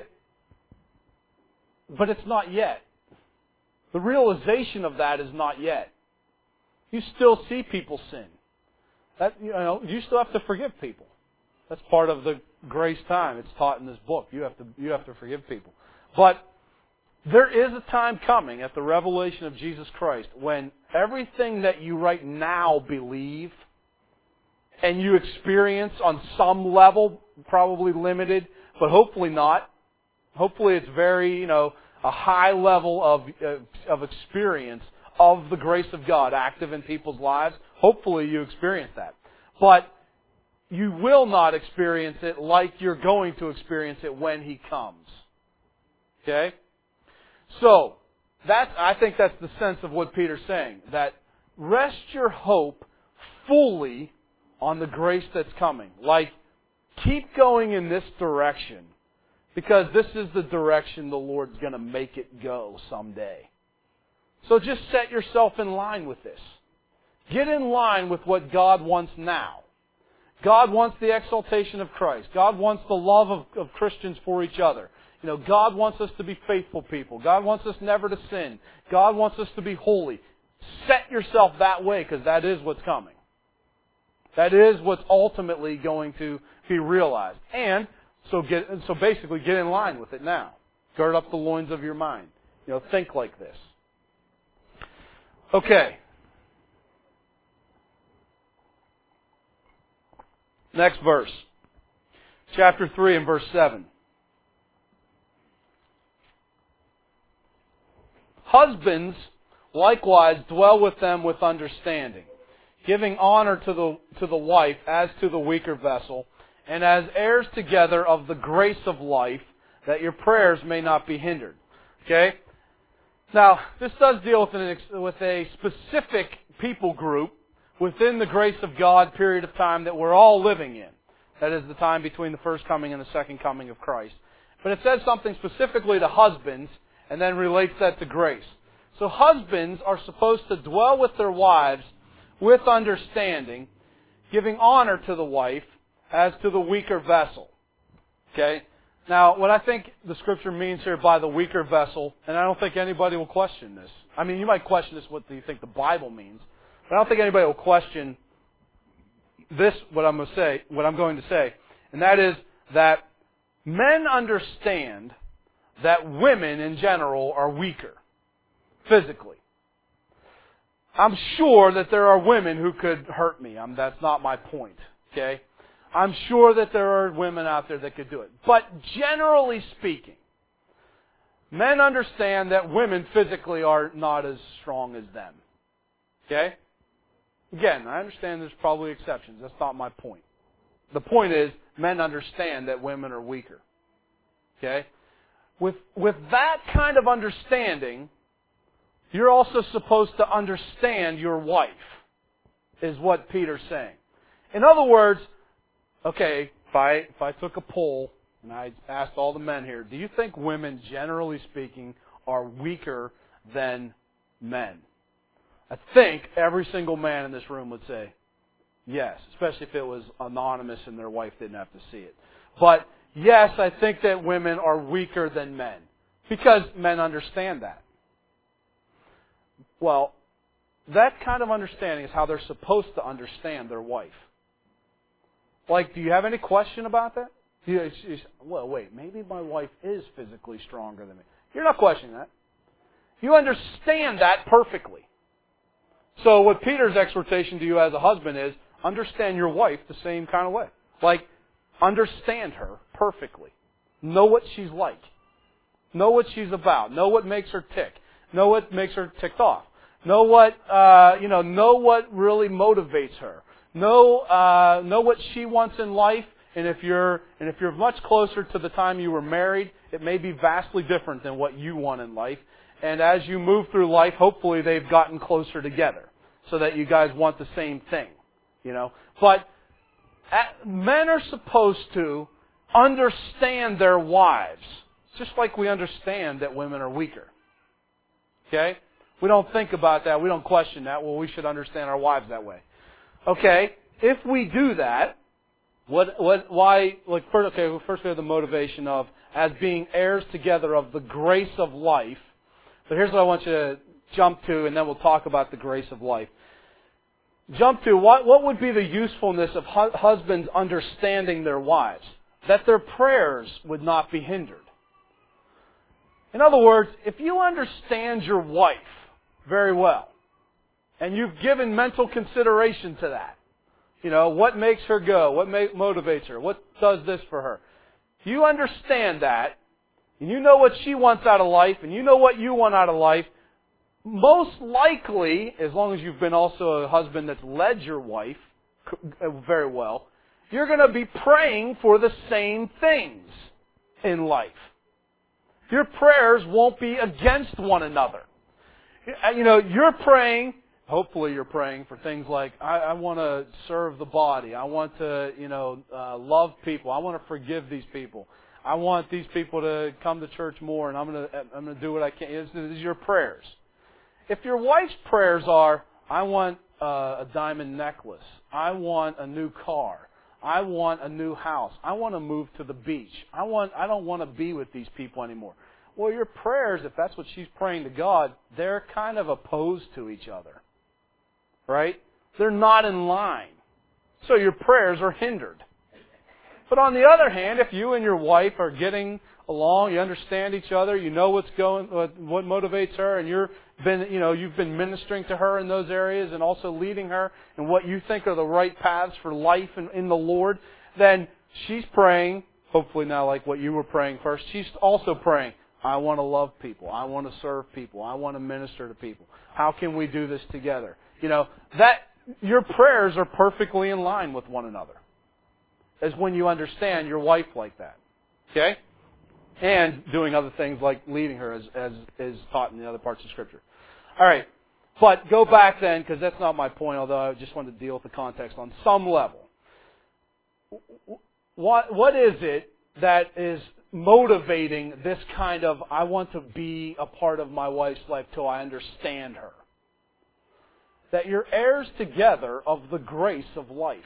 but it's not yet. The realization of that is not yet. You still see people sin. That, you know, you still have to forgive people. That's part of the grace time. It's taught in this book. You have to, you have to forgive people. But there is a time coming at the revelation of Jesus Christ when everything that you right now believe and you experience on some level, probably limited, but hopefully not. Hopefully it's very, you know, a high level of, of experience of the grace of God active in people's lives. Hopefully you experience that. But you will not experience it like you're going to experience it when He comes. Okay? So, that's, I think that's the sense of what Peter's saying. That rest your hope fully on the grace that's coming. Like, keep going in this direction. Because this is the direction the Lord's going to make it go someday. So just set yourself in line with this. Get in line with what God wants now. God wants the exaltation of Christ. God wants the love of, of Christians for each other. You know, God wants us to be faithful people. God wants us never to sin. God wants us to be holy. Set yourself that way, because that is what's coming. That is what's ultimately going to be realized. And so get so basically get in line with it now. Gird up the loins of your mind. You know, think like this. Okay. Next verse. Chapter three and verse seven. Husbands, likewise, dwell with them with understanding, giving honor to the to the wife as to the weaker vessel, and as heirs together of the grace of life, that your prayers may not be hindered. Okay? Now, this does deal with, an, with a specific people group within the grace of God period of time that we're all living in. That is the time between the first coming and the second coming of Christ. But it says something specifically to husbands, and then relates that to grace. So husbands are supposed to dwell with their wives with understanding, giving honor to the wife as to the weaker vessel. Okay? Now, what I think the Scripture means here by the weaker vessel, and I don't think anybody will question this. I mean, you might question this, what do you think the Bible means? But I don't think anybody will question this, what I'm going to say, what I'm going to say. And that is that men understand that women in general are weaker physically. I'm sure that there are women who could hurt me. I'm, that's not my point. Okay? I'm sure that there are women out there that could do it. But generally speaking, men understand that women physically are not as strong as them. Okay? Again, I understand there's probably exceptions. That's not my point. The point is, men understand that women are weaker. Okay? With, with that kind of understanding, you're also supposed to understand your wife, is what Peter's saying. In other words, okay, if I, if I took a poll and I asked all the men here, do you think women, generally speaking, are weaker than men? I think every single man in this room would say yes, especially if it was anonymous and their wife didn't have to see it. But yes, I think that women are weaker than men, because men understand that. Well, that kind of understanding is how they're supposed to understand their wife. Like, do you have any question about that? You, you, well, wait, maybe my wife is physically stronger than me. You're not questioning that. You understand that perfectly. So what Peter's exhortation to you as a husband is, understand your wife the same kind of way. Like, understand her perfectly. Know what she's like. Know what she's about. Know what makes her tick. Know what makes her ticked off. Know what, uh, you know, know what really motivates her. Know, uh, know what she wants in life. And if you're, and if you're much closer to the time you were married, it may be vastly different than what you want in life. And as you move through life, hopefully they've gotten closer together, so that you guys want the same thing, you know. But men are supposed to understand their wives, just like we understand that women are weaker. Okay? We don't think about that. We don't question that. Well, we should understand our wives that way. Okay? If we do that, what, what, why, like, first, okay, well, first we have the motivation of, as being heirs together of the grace of life. But here's what I want you to jump to, and then we'll talk about the grace of life. Jump to, what, what would be the usefulness of hu- husbands understanding their wives? That their prayers would not be hindered. In other words, if you understand your wife very well, and you've given mental consideration to that, you know, what makes her go? What ma- motivates her? What does this for her? You understand that, and you know what she wants out of life, and you know what you want out of life, most likely, as long as you've been also a husband that's led your wife very well, you're going to be praying for the same things in life. Your prayers won't be against one another. You know, you're praying, hopefully you're praying for things like, I, I want to serve the body. I want to, you know, uh, love people. I want to forgive these people. I want these people to come to church more, and I'm going to I'm going to do what I can. These are your prayers. If your wife's prayers are, I want uh, a diamond necklace, I want a new car, I want a new house. I want to move to the beach. I want. I don't want to be with these people anymore. Well, your prayers, if that's what she's praying to God, they're kind of opposed to each other. Right? They're not in line. So your prayers are hindered. But on the other hand, if you and your wife are getting along, you understand each other, you know what's going, what, what motivates her, and you're been, you know, you've been ministering to her in those areas, and also leading her in what you think are the right paths for life in, in the Lord, then she's praying, hopefully not like what you were praying first. She's also praying, I want to love people, I want to serve people, I want to minister to people. How can we do this together? You know, that your prayers are perfectly in line with one another. As when you understand your wife like that. Okay? And doing other things like leading her as, as is taught in the other parts of Scripture. All right. But go back then, because that's not my point, although I just wanted to deal with the context on some level. What What is it that is motivating this kind of, I want to be a part of my wife's life till I understand her? That you're heirs together of the grace of life.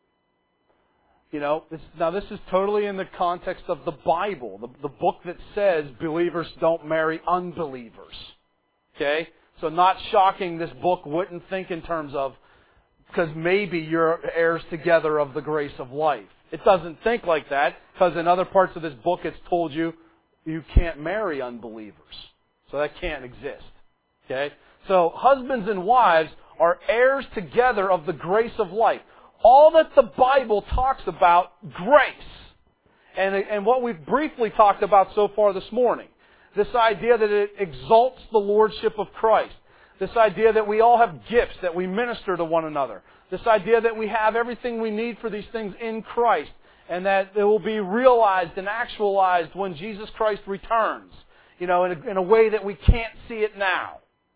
You know, this, now this is totally in the context of the Bible, the, the book that says believers don't marry unbelievers. Okay? So not shocking this book wouldn't think in terms of, because maybe you're heirs together of the grace of life. It doesn't think like that, because in other parts of this book it's told you you can't marry unbelievers. So that can't exist. Okay? So husbands and wives are heirs together of the grace of life. All that the Bible talks about, grace. And, and what we've briefly talked about so far this morning. This idea that it exalts the lordship of Christ. This idea that we all have gifts, that we minister to one another. This idea that we have everything we need for these things in Christ. And that it will be realized and actualized when Jesus Christ returns. You know, in a, in a way that we can't see it now.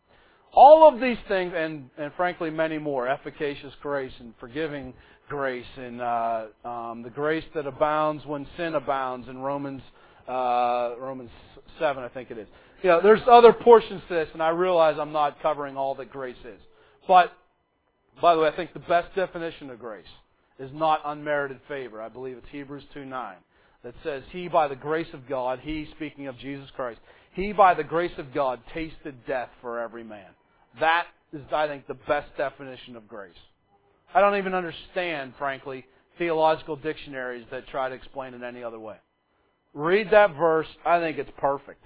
All of these things, and, and frankly many more, efficacious grace and forgiving grace, and uh, um, the grace that abounds when sin abounds in Romans uh, Romans seven, I think it is. You know, there's other portions to this, and I realize I'm not covering all that grace is. But, by the way, I think the best definition of grace is not unmerited favor. I believe it's Hebrews two nine that says, He by the grace of God, He, speaking of Jesus Christ, He by the grace of God tasted death for every man. That is, I think, the best definition of grace. I don't even understand, frankly, theological dictionaries that try to explain it any other way. Read that verse. I think it's perfect.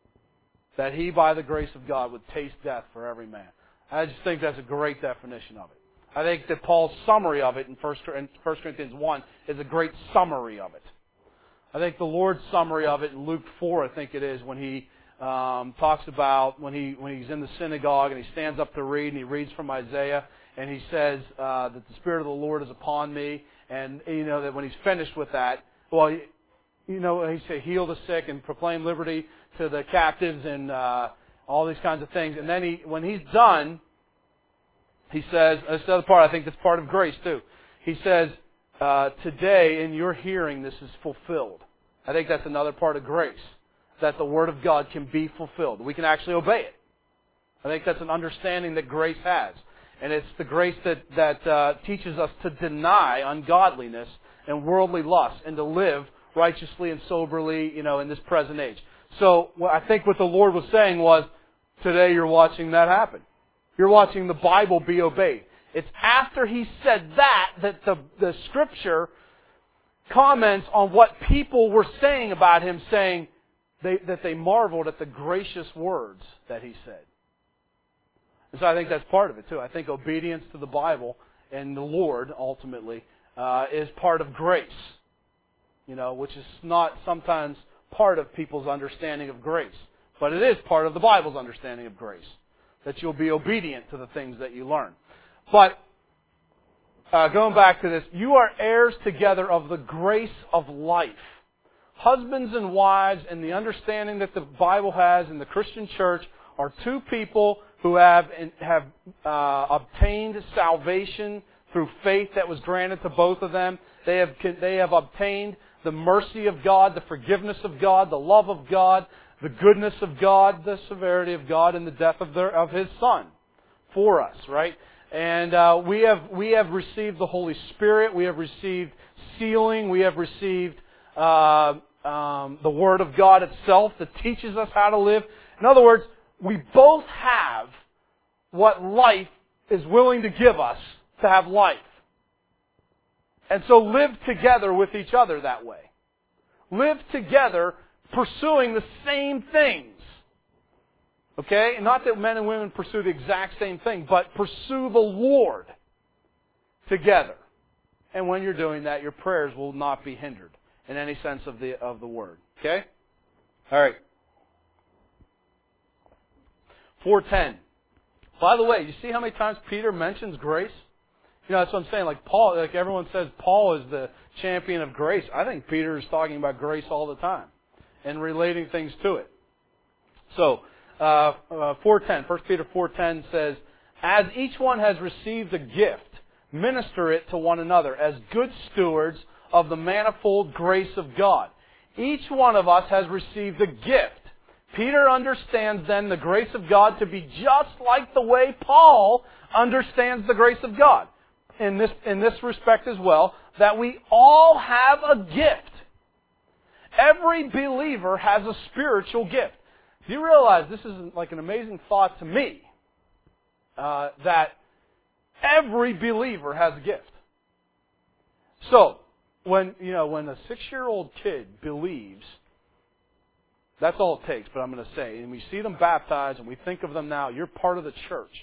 That He, by the grace of God, would taste death for every man. I just think that's a great definition of it. I think that Paul's summary of it in First Corinthians one is a great summary of it. I think the Lord's summary of it in Luke four, I think it is, when He Um, talks about when he when he's in the synagogue and he stands up to read and he reads from Isaiah and he says uh, that the Spirit of the Lord is upon me, and you know that when he's finished with that, well, he, you know he said heal the sick and proclaim liberty to the captives and uh, all these kinds of things, and then he when he's done, he says this other part, I think that's part of grace too. He says uh, today in your hearing this is fulfilled. I think that's another part of grace. That the Word of God can be fulfilled. We can actually obey it. I think that's an understanding that grace has. And it's the grace that, that uh, teaches us to deny ungodliness and worldly lust and to live righteously and soberly, you know, in this present age. So I think what the Lord was saying was, today you're watching that happen. You're watching the Bible be obeyed. It's after He said that that the, the Scripture comments on what people were saying about Him, saying, They, that they marveled at the gracious words that He said. And so I think that's part of it too. I think obedience to the Bible and the Lord ultimately uh, is part of grace. You know, which is not sometimes part of people's understanding of grace. But it is part of the Bible's understanding of grace. That you'll be obedient to the things that you learn. But uh, going back to this, you are heirs together of the grace of life. Husbands and wives, and the understanding that the Bible has in the Christian church, are two people who have have uh, obtained salvation through faith that was granted to both of them. They have they have obtained the mercy of God, the forgiveness of God, the love of God, the goodness of God, the severity of God, and the death of their of His Son for us. Right? And uh, we have we have received the Holy Spirit. We have received sealing. We have received uh, um, the Word of God itself that teaches us how to live. In other words, we both have what life is willing to give us to have life. And so live together with each other that way. Live together pursuing the same things. Okay? Not that men and women pursue the exact same thing, but pursue the Lord together. And when you're doing that, your prayers will not be hindered in any sense of the of the word. Okay? All right. four ten. By the way, you see how many times Peter mentions grace? You know, that's what I'm saying. Like Paul, like everyone says Paul is the champion of grace. I think Peter is talking about grace all the time and relating things to it. So, uh, uh, four ten, First Peter four ten says, "As each one has received a gift, minister it to one another as good stewards of the manifold grace of God." Each one of us has received a gift. Peter understands then the grace of God to be just like the way Paul understands the grace of God. In this, in this respect as well, that we all have a gift. Every believer has a spiritual gift. Do you realize this is like an amazing thought to me? Uh, that every believer has a gift. So, when you know when a six-year-old kid believes, that's all it takes. But I'm going to say, and we see them baptized, and we think of them now. You're part of the church.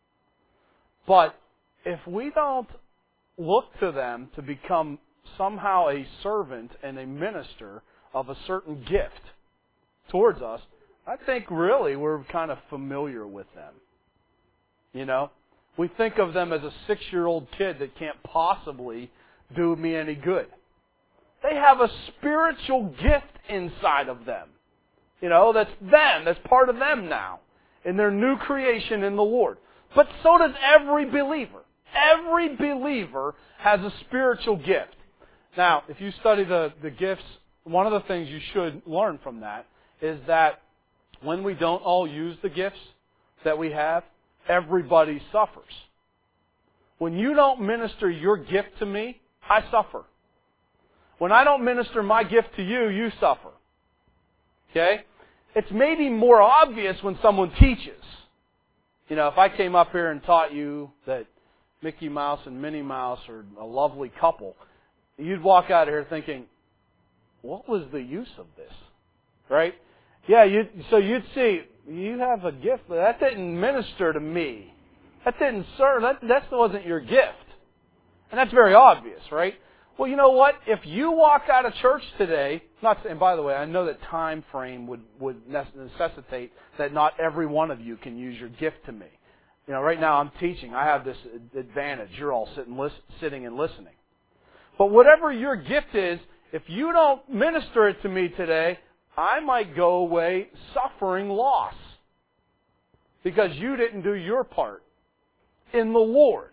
But if we don't look to them to become somehow a servant and a minister of a certain gift towards us, I think really we're kind of familiar with them. You know? We think of them as a six-year-old kid that can't possibly do me any good. They have a spiritual gift inside of them. You know, that's them. That's part of them now. In their new creation in the Lord. But so does every believer. Every believer has a spiritual gift. Now, if you study the, the gifts, one of the things you should learn from that is that when we don't all use the gifts that we have, everybody suffers. When you don't minister your gift to me, I suffer. When I don't minister my gift to you, you suffer. Okay? It's maybe more obvious when someone teaches. You know, if I came up here and taught you that Mickey Mouse and Minnie Mouse are a lovely couple, you'd walk out of here thinking, what was the use of this? Right? Yeah, you so you'd see, you have a gift, but that didn't minister to me. That didn't serve, that, that wasn't your gift. And that's very obvious, right? Well, you know what? If you walk out of church today, not and by the way, I know that time frame would, would necessitate that not every one of you can use your gift to me. You know, right now I'm teaching. I have this advantage. You're all sitting, listen, sitting and listening. But whatever your gift is, if you don't minister it to me today, I might go away suffering loss. Because you didn't do your part in the Lord.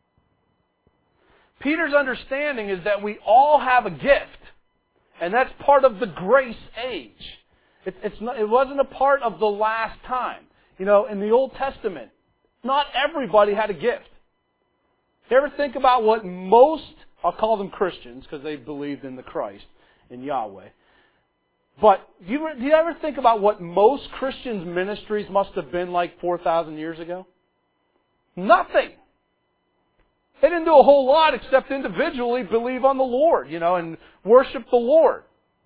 Peter's understanding is that we all have a gift. And that's part of the grace age. It, it's not, it wasn't a part of the last time. You know, in the Old Testament, not everybody had a gift. You ever think about what most, I'll call them Christians because they believed in the Christ, in Yahweh. But do you, do you ever think about what most Christians' ministries must have been like four thousand years ago? Nothing. They didn't do a whole lot except individually believe on the Lord, you know, and worship the Lord.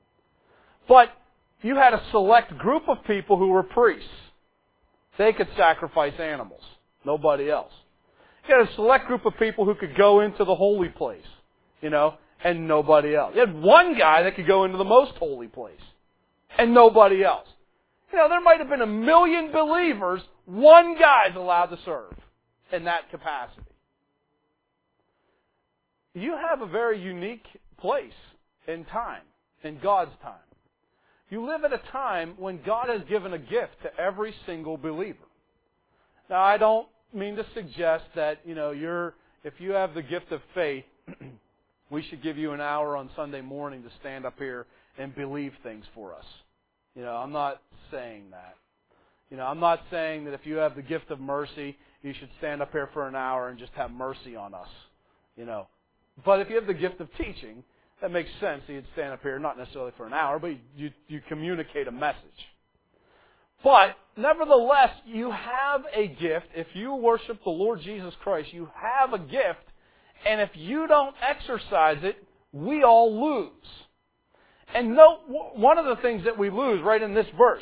But you had a select group of people who were priests. They could sacrifice animals. Nobody else. You had a select group of people who could go into the holy place, you know, and nobody else. You had one guy that could go into the most holy place, and nobody else. You know, there might have been a million believers, one guy's allowed to serve in that capacity. You have a very unique place in time, in God's time. You live at a time when God has given a gift to every single believer. Now, I don't mean to suggest that, you know, you're, if you have the gift of faith, we should give you an hour on Sunday morning to stand up here and believe things for us. You know, I'm not saying that. You know, I'm not saying that if you have the gift of mercy you should stand up here for an hour and just have mercy on us. You know. But if you have the gift of teaching, that makes sense. You'd stand up here, not necessarily for an hour, but you, you communicate a message. But, nevertheless, you have a gift. If you worship the Lord Jesus Christ, you have a gift. And if you don't exercise it, we all lose. And note one of the things that we lose right in this verse.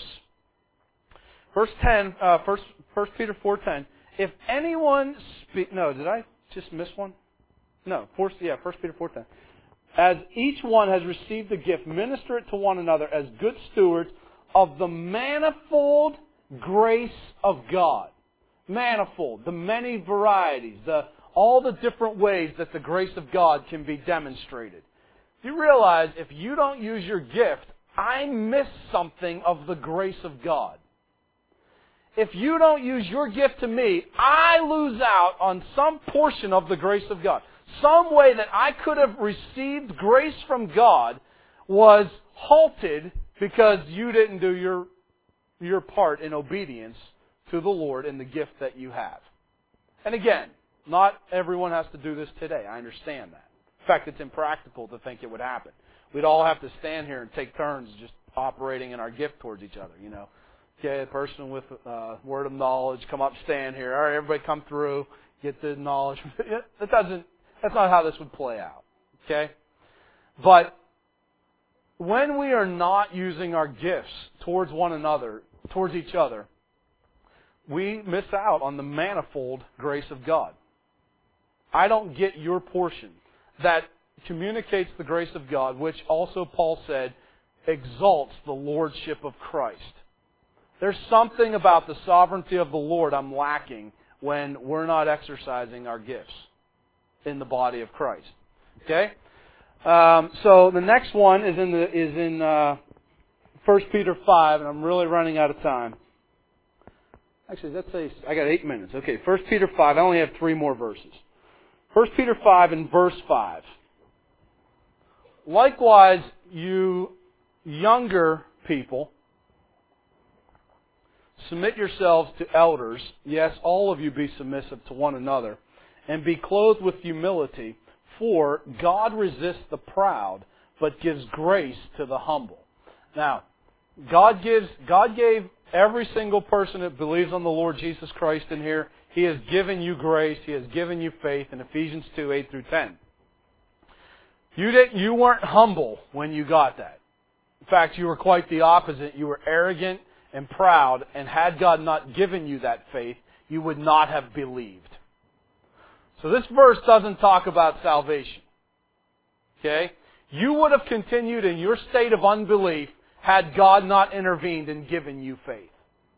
Verse ten, uh, First, First Peter four ten. If anyone speak, no, did I just miss one? No, first, yeah, First Peter four ten. As each one has received a gift, minister it to one another as good stewards of the manifold grace of God. Manifold, the many varieties, the all the different ways that the grace of God can be demonstrated. You realize if you don't use your gift, I miss something of the grace of God. If you don't use your gift to me, I lose out on some portion of the grace of God. Some way that I could have received grace from God was halted because you didn't do your, your part in obedience to the Lord in the gift that you have. And again, not everyone has to do this today. I understand that. In fact, it's impractical to think it would happen. We'd all have to stand here and take turns just operating in our gift towards each other, you know. Okay, a person with uh, word of knowledge, come up, stand here. All right, everybody come through, get the knowledge. That doesn't, that's not how this would play out. Okay? But when we are not using our gifts towards one another, towards each other, we miss out on the manifold grace of God. I don't get your portion that communicates the grace of God, which also Paul said exalts the lordship of Christ. There's something about the sovereignty of the Lord I'm lacking when we're not exercising our gifts in the body of Christ. Okay? Um, so the next one is in the is in uh, First Peter five, and I'm really running out of time. Actually, let's say I got eight minutes. Okay, First Peter five. I only have three more verses. First Peter five and verse five. Likewise, you younger people, submit yourselves to elders. Yes, all of you be submissive to one another, and be clothed with humility. For God resists the proud, but gives grace to the humble. Now, God gives. God gave every single person that believes on the Lord Jesus Christ in here, He has given you grace. He has given you faith in Ephesians two, eight through ten. You didn't, you weren't humble when you got that. In fact, you were quite the opposite. You were arrogant and proud, and had God not given you that faith, you would not have believed. So this verse doesn't talk about salvation. Okay? You would have continued in your state of unbelief had God not intervened and given you faith.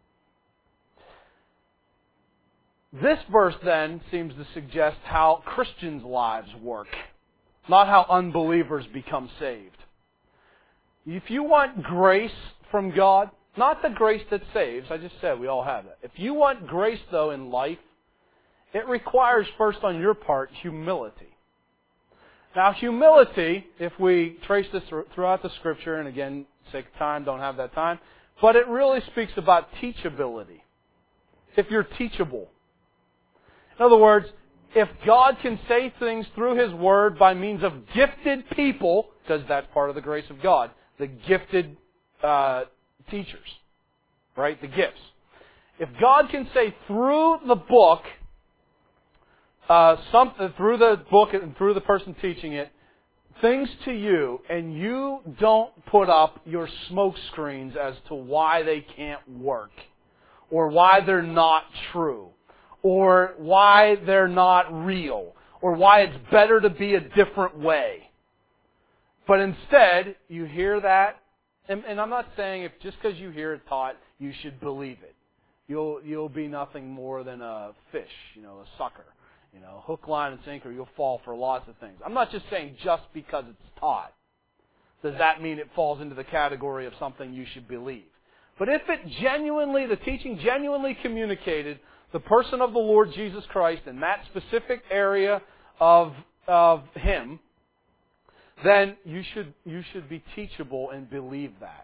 This verse then seems to suggest how Christians' lives work, not how unbelievers become saved. If you want grace from God, not the grace that saves, I just said we all have that. If you want grace, though, in life, it requires first on your part humility. Now, humility, if we trace this throughout the Scripture, and again, sake of time, don't have that time, but it really speaks about teachability. If you're teachable. In other words, if God can say things through His Word by means of gifted people, because that's part of the grace of God, the gifted uh, teachers, right? The gifts. If God can say through the book, uh, something through the book and through the person teaching it, things to you, and you don't put up your smoke screens as to why they can't work, or why they're not true, or why they're not real, or why it's better to be a different way. But instead, you hear that, and, and I'm not saying if just because you hear it taught, you should believe it. You'll you'll be nothing more than a fish, you know, a sucker. You know, hook, line, and sinker, you'll fall for lots of things. I'm not just saying just because it's taught. Does that mean it falls into the category of something you should believe? But if it genuinely, the teaching genuinely communicated the person of the Lord Jesus Christ in that specific area of, of Him, then you should, you should be teachable and believe that.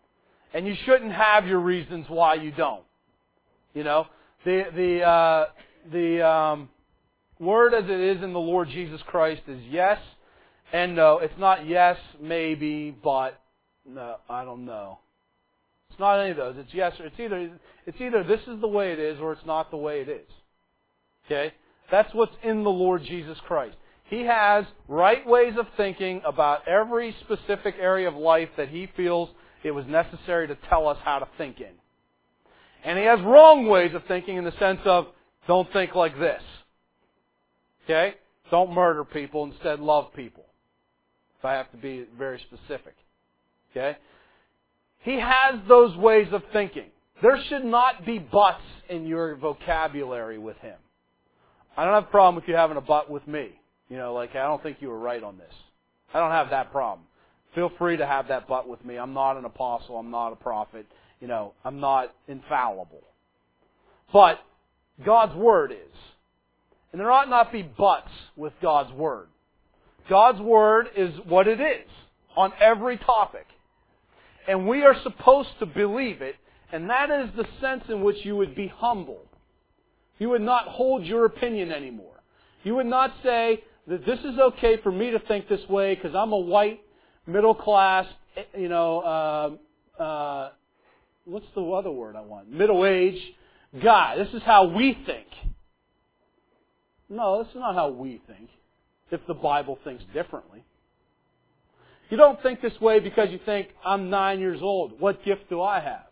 And you shouldn't have your reasons why you don't. You know, the, the, uh, the um, word as it is in the Lord Jesus Christ is yes and no. It's not yes, maybe, but, no, I don't know. It's not any of those. It's yes or it's either it's either this is the way it is or it's not the way it is. Okay? That's what's in the Lord Jesus Christ. He has right ways of thinking about every specific area of life that He feels it was necessary to tell us how to think in. And He has wrong ways of thinking in the sense of, don't think like this. Okay? Don't murder people, instead love people. If I have to be very specific. Okay? He has those ways of thinking. There should not be buts in your vocabulary with Him. I don't have a problem with you having a but with me. You know, like, I don't think you were right on this. I don't have that problem. Feel free to have that but with me. I'm not an apostle. I'm not a prophet. You know, I'm not infallible. But God's Word is. And there ought not be buts with God's Word. God's Word is what it is on every topic. And we are supposed to believe it, and that is the sense in which you would be humble. You would not hold your opinion anymore. You would not say that this is okay for me to think this way because I'm a white, middle class, you know, uh, uh, what's the other word I want? Middle-aged guy. This is how we think. No, this is not how we think, if the Bible thinks differently. You don't think this way because you think, I'm nine years old. What gift do I have?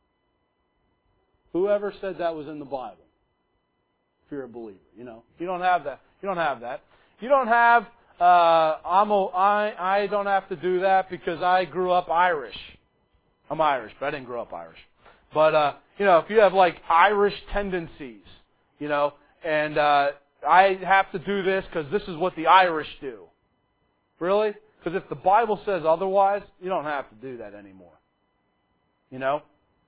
Whoever said that was in the Bible? If you're a believer, you know. You don't have that. You don't have that. You don't have, uh, I'm a, I, I don't have to do that because I grew up Irish. I'm Irish, but I didn't grow up Irish. But, uh, you know, if you have like Irish tendencies, you know, and, uh, I have to do this because this is what the Irish do. Really? Because if the Bible says otherwise, you don't have to do that anymore. You know?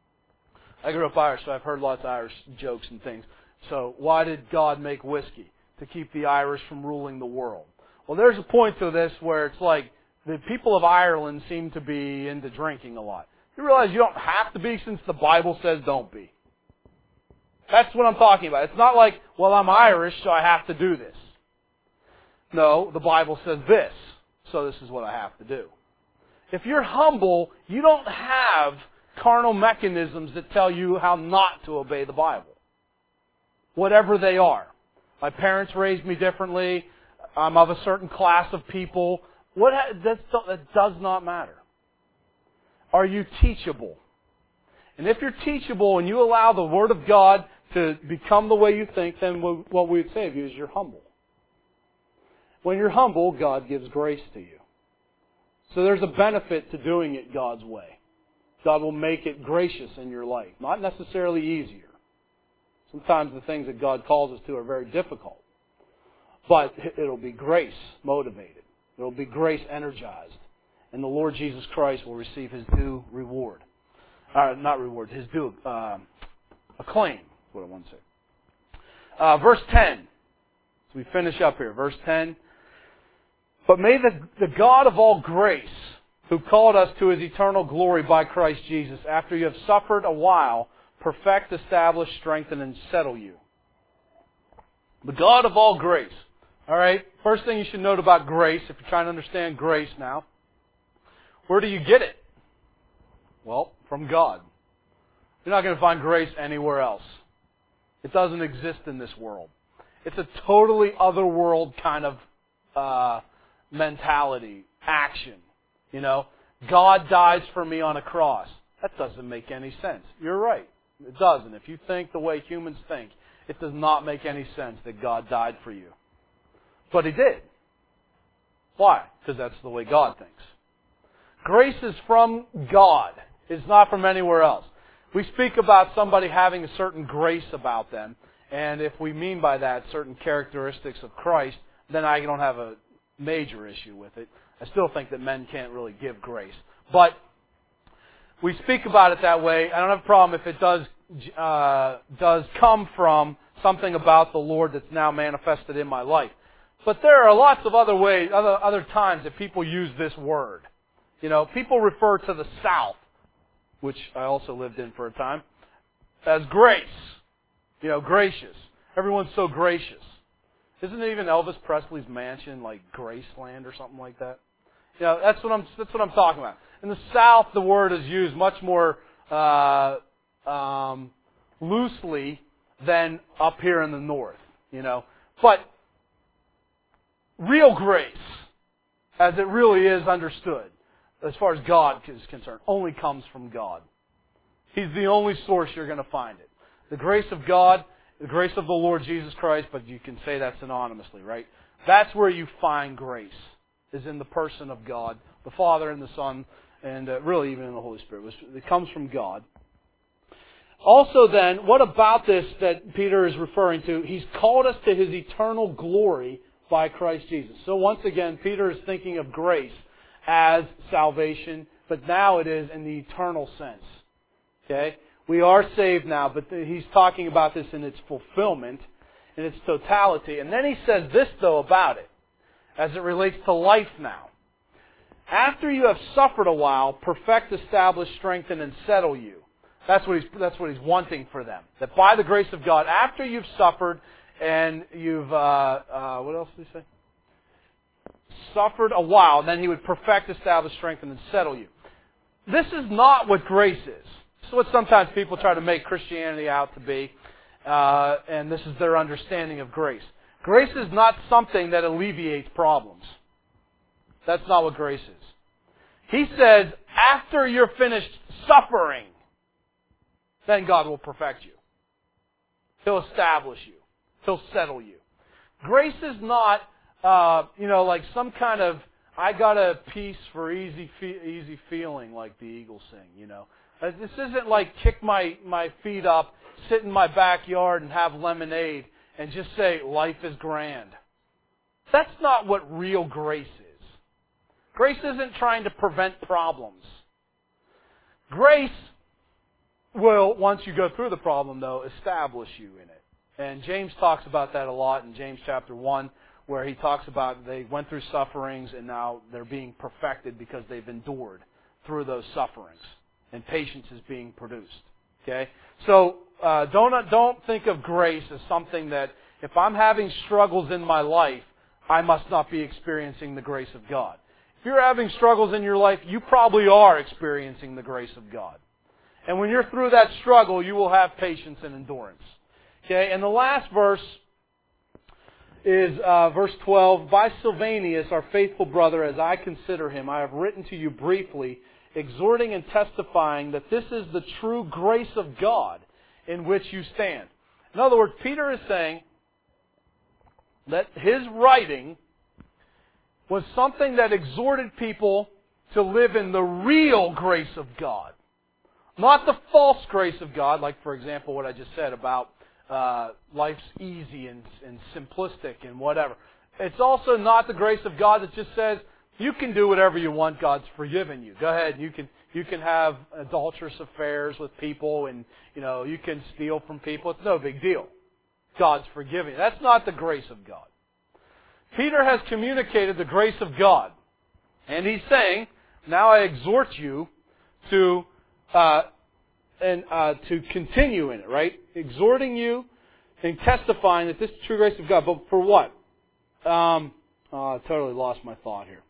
I grew up Irish, so I've heard lots of Irish jokes and things. So why did God make whiskey? To keep the Irish from ruling the world. Well, there's a point to this where it's like the people of Ireland seem to be into drinking a lot. You realize you don't have to be since the Bible says don't be. That's what I'm talking about. It's not like, well, I'm Irish, so I have to do this. No, the Bible says this. So this is what I have to do. If you're humble, you don't have carnal mechanisms that tell you how not to obey the Bible. Whatever they are. My parents raised me differently. I'm of a certain class of people. What that does not matter. Are you teachable? And if you're teachable and you allow the Word of God to become the way you think, then what we would say of you is you're humble. When you're humble, God gives grace to you. So there's a benefit to doing it God's way. God will make it gracious in your life. Not necessarily easier. Sometimes the things that God calls us to are very difficult. But it'll be grace motivated. It'll be grace energized. And the Lord Jesus Christ will receive His due reward. Uh, not reward, His due uh, acclaim, is what I want to say. Uh, verse ten. So we finish up here. Verse ten. But may the, the God of all grace, who called us to His eternal glory by Christ Jesus, after you have suffered a while, perfect, establish, strengthen, and settle you. The God of all grace. All right, first thing you should note about grace, if you're trying to understand grace now, where do you get it? Well, from God. You're not going to find grace anywhere else. It doesn't exist in this world. It's a totally other world kind of uh, mentality, action. You know, God dies for me on a cross. That doesn't make any sense. You're right. It doesn't. If you think the way humans think, it does not make any sense that God died for you. But He did. Why? Because that's the way God thinks. Grace is from God. It's not from anywhere else. We speak about somebody having a certain grace about them, and if we mean by that certain characteristics of Christ, then I don't have a major issue with it. I still think that men can't really give grace. But we speak about it that way. I don't have a problem if it does uh, does come from something about the Lord that's now manifested in my life. But there are lots of other ways, other other times that people use this word. You know, people refer to the South, which I also lived in for a time, as grace. You know, gracious. Everyone's so gracious. Isn't even Elvis Presley's mansion like Graceland or something like that? You know, that's what I'm that's what I'm talking about. In the South, the word is used much more uh, um, loosely than up here in the North. You know, but real grace, as it really is understood, as far as God is concerned, only comes from God. He's the only source you're going to find it. The grace of God, the grace of the Lord Jesus Christ, but you can say that synonymously, right? That's where you find grace, is in the person of God, the Father and the Son, and uh, really even in the Holy Spirit. It comes from God. Also then, what about this that Peter is referring to? He's called us to His eternal glory by Christ Jesus. So once again, Peter is thinking of grace as salvation, but now it is in the eternal sense. Okay? We are saved now, but he's talking about this in its fulfillment, in its totality. And then he says this, though, about it, as it relates to life now. After you have suffered a while, perfect, establish, strengthen, and settle you. That's what he's, that's what he's wanting for them. That by the grace of God, after you've suffered and you've, uh, uh, what else did he say? Suffered a while, then he would perfect, establish, strengthen, and settle you. This is not what grace is. This is what sometimes people try to make Christianity out to be, uh, and this is their understanding of grace. Grace is not something that alleviates problems. That's not what grace is. He says, after you're finished suffering, then God will perfect you. He'll establish you. He'll settle you. Grace is not, uh, you know, like some kind of, I got a peace for easy fe- easy feeling like the Eagles sing, you know. Uh, This isn't like kick my, my feet up, sit in my backyard and have lemonade and just say, life is grand. That's not what real grace is. Grace isn't trying to prevent problems. Grace will, once you go through the problem, though, establish you in it. And James talks about that a lot in James chapter one, where he talks about they went through sufferings and now they're being perfected because they've endured through those sufferings. And patience is being produced. Okay? So, uh, don't, don't think of grace as something that, if I'm having struggles in my life, I must not be experiencing the grace of God. If you're having struggles in your life, you probably are experiencing the grace of God. And when you're through that struggle, you will have patience and endurance. Okay? And the last verse is uh, verse twelve. By Silvanus, our faithful brother, as I consider him, I have written to you briefly, exhorting and testifying that this is the true grace of God in which you stand. In other words, Peter is saying that his writing was something that exhorted people to live in the real grace of God. Not the false grace of God, like, for example, what I just said about uh, life's easy and, and simplistic and whatever. It's also not the grace of God that just says, you can do whatever you want, God's forgiven you. Go ahead, you can you can have adulterous affairs with people and, you know, you can steal from people. It's no big deal. God's forgiven you. That's not the grace of God. Peter has communicated the grace of God. And he's saying, now I exhort you to uh, and uh, to continue in it, right? Exhorting you and testifying that this is the true grace of God. But for what? Um, oh, I totally lost my thought here.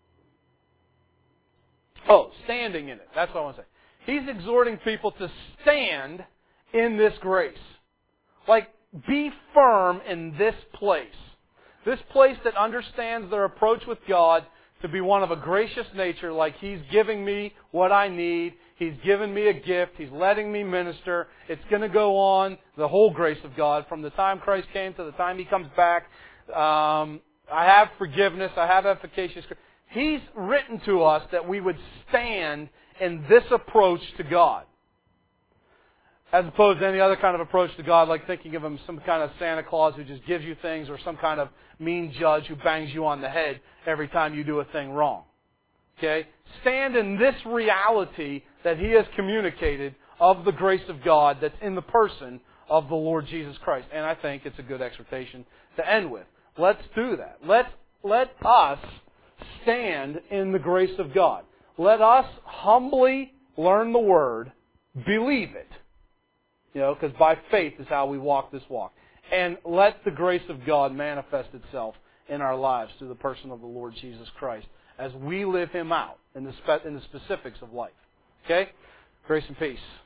Oh, standing in it. That's what I want to say. He's exhorting people to stand in this grace. Like, be firm in this place. This place that understands their approach with God to be one of a gracious nature, like He's giving me what I need. He's given me a gift. He's letting me minister. It's going to go on, the whole grace of God, from the time Christ came to the time He comes back. Um, I have forgiveness. I have efficacious grace. He's written to us that we would stand in this approach to God, as opposed to any other kind of approach to God, like thinking of Him some kind of Santa Claus who just gives you things, or some kind of mean judge who bangs you on the head every time you do a thing wrong. Okay? Stand in this reality that He has communicated of the grace of God that's in the person of the Lord Jesus Christ. And I think it's a good exhortation to end with. Let's do that. Let's, let us stand in the grace of God. Let us humbly learn the Word, believe it. You know, because by faith is how we walk this walk. and let the grace of God manifest itself in our lives through the person of the Lord Jesus Christ as we live Him out in the, spe- in the specifics of life. Okay? Grace and peace.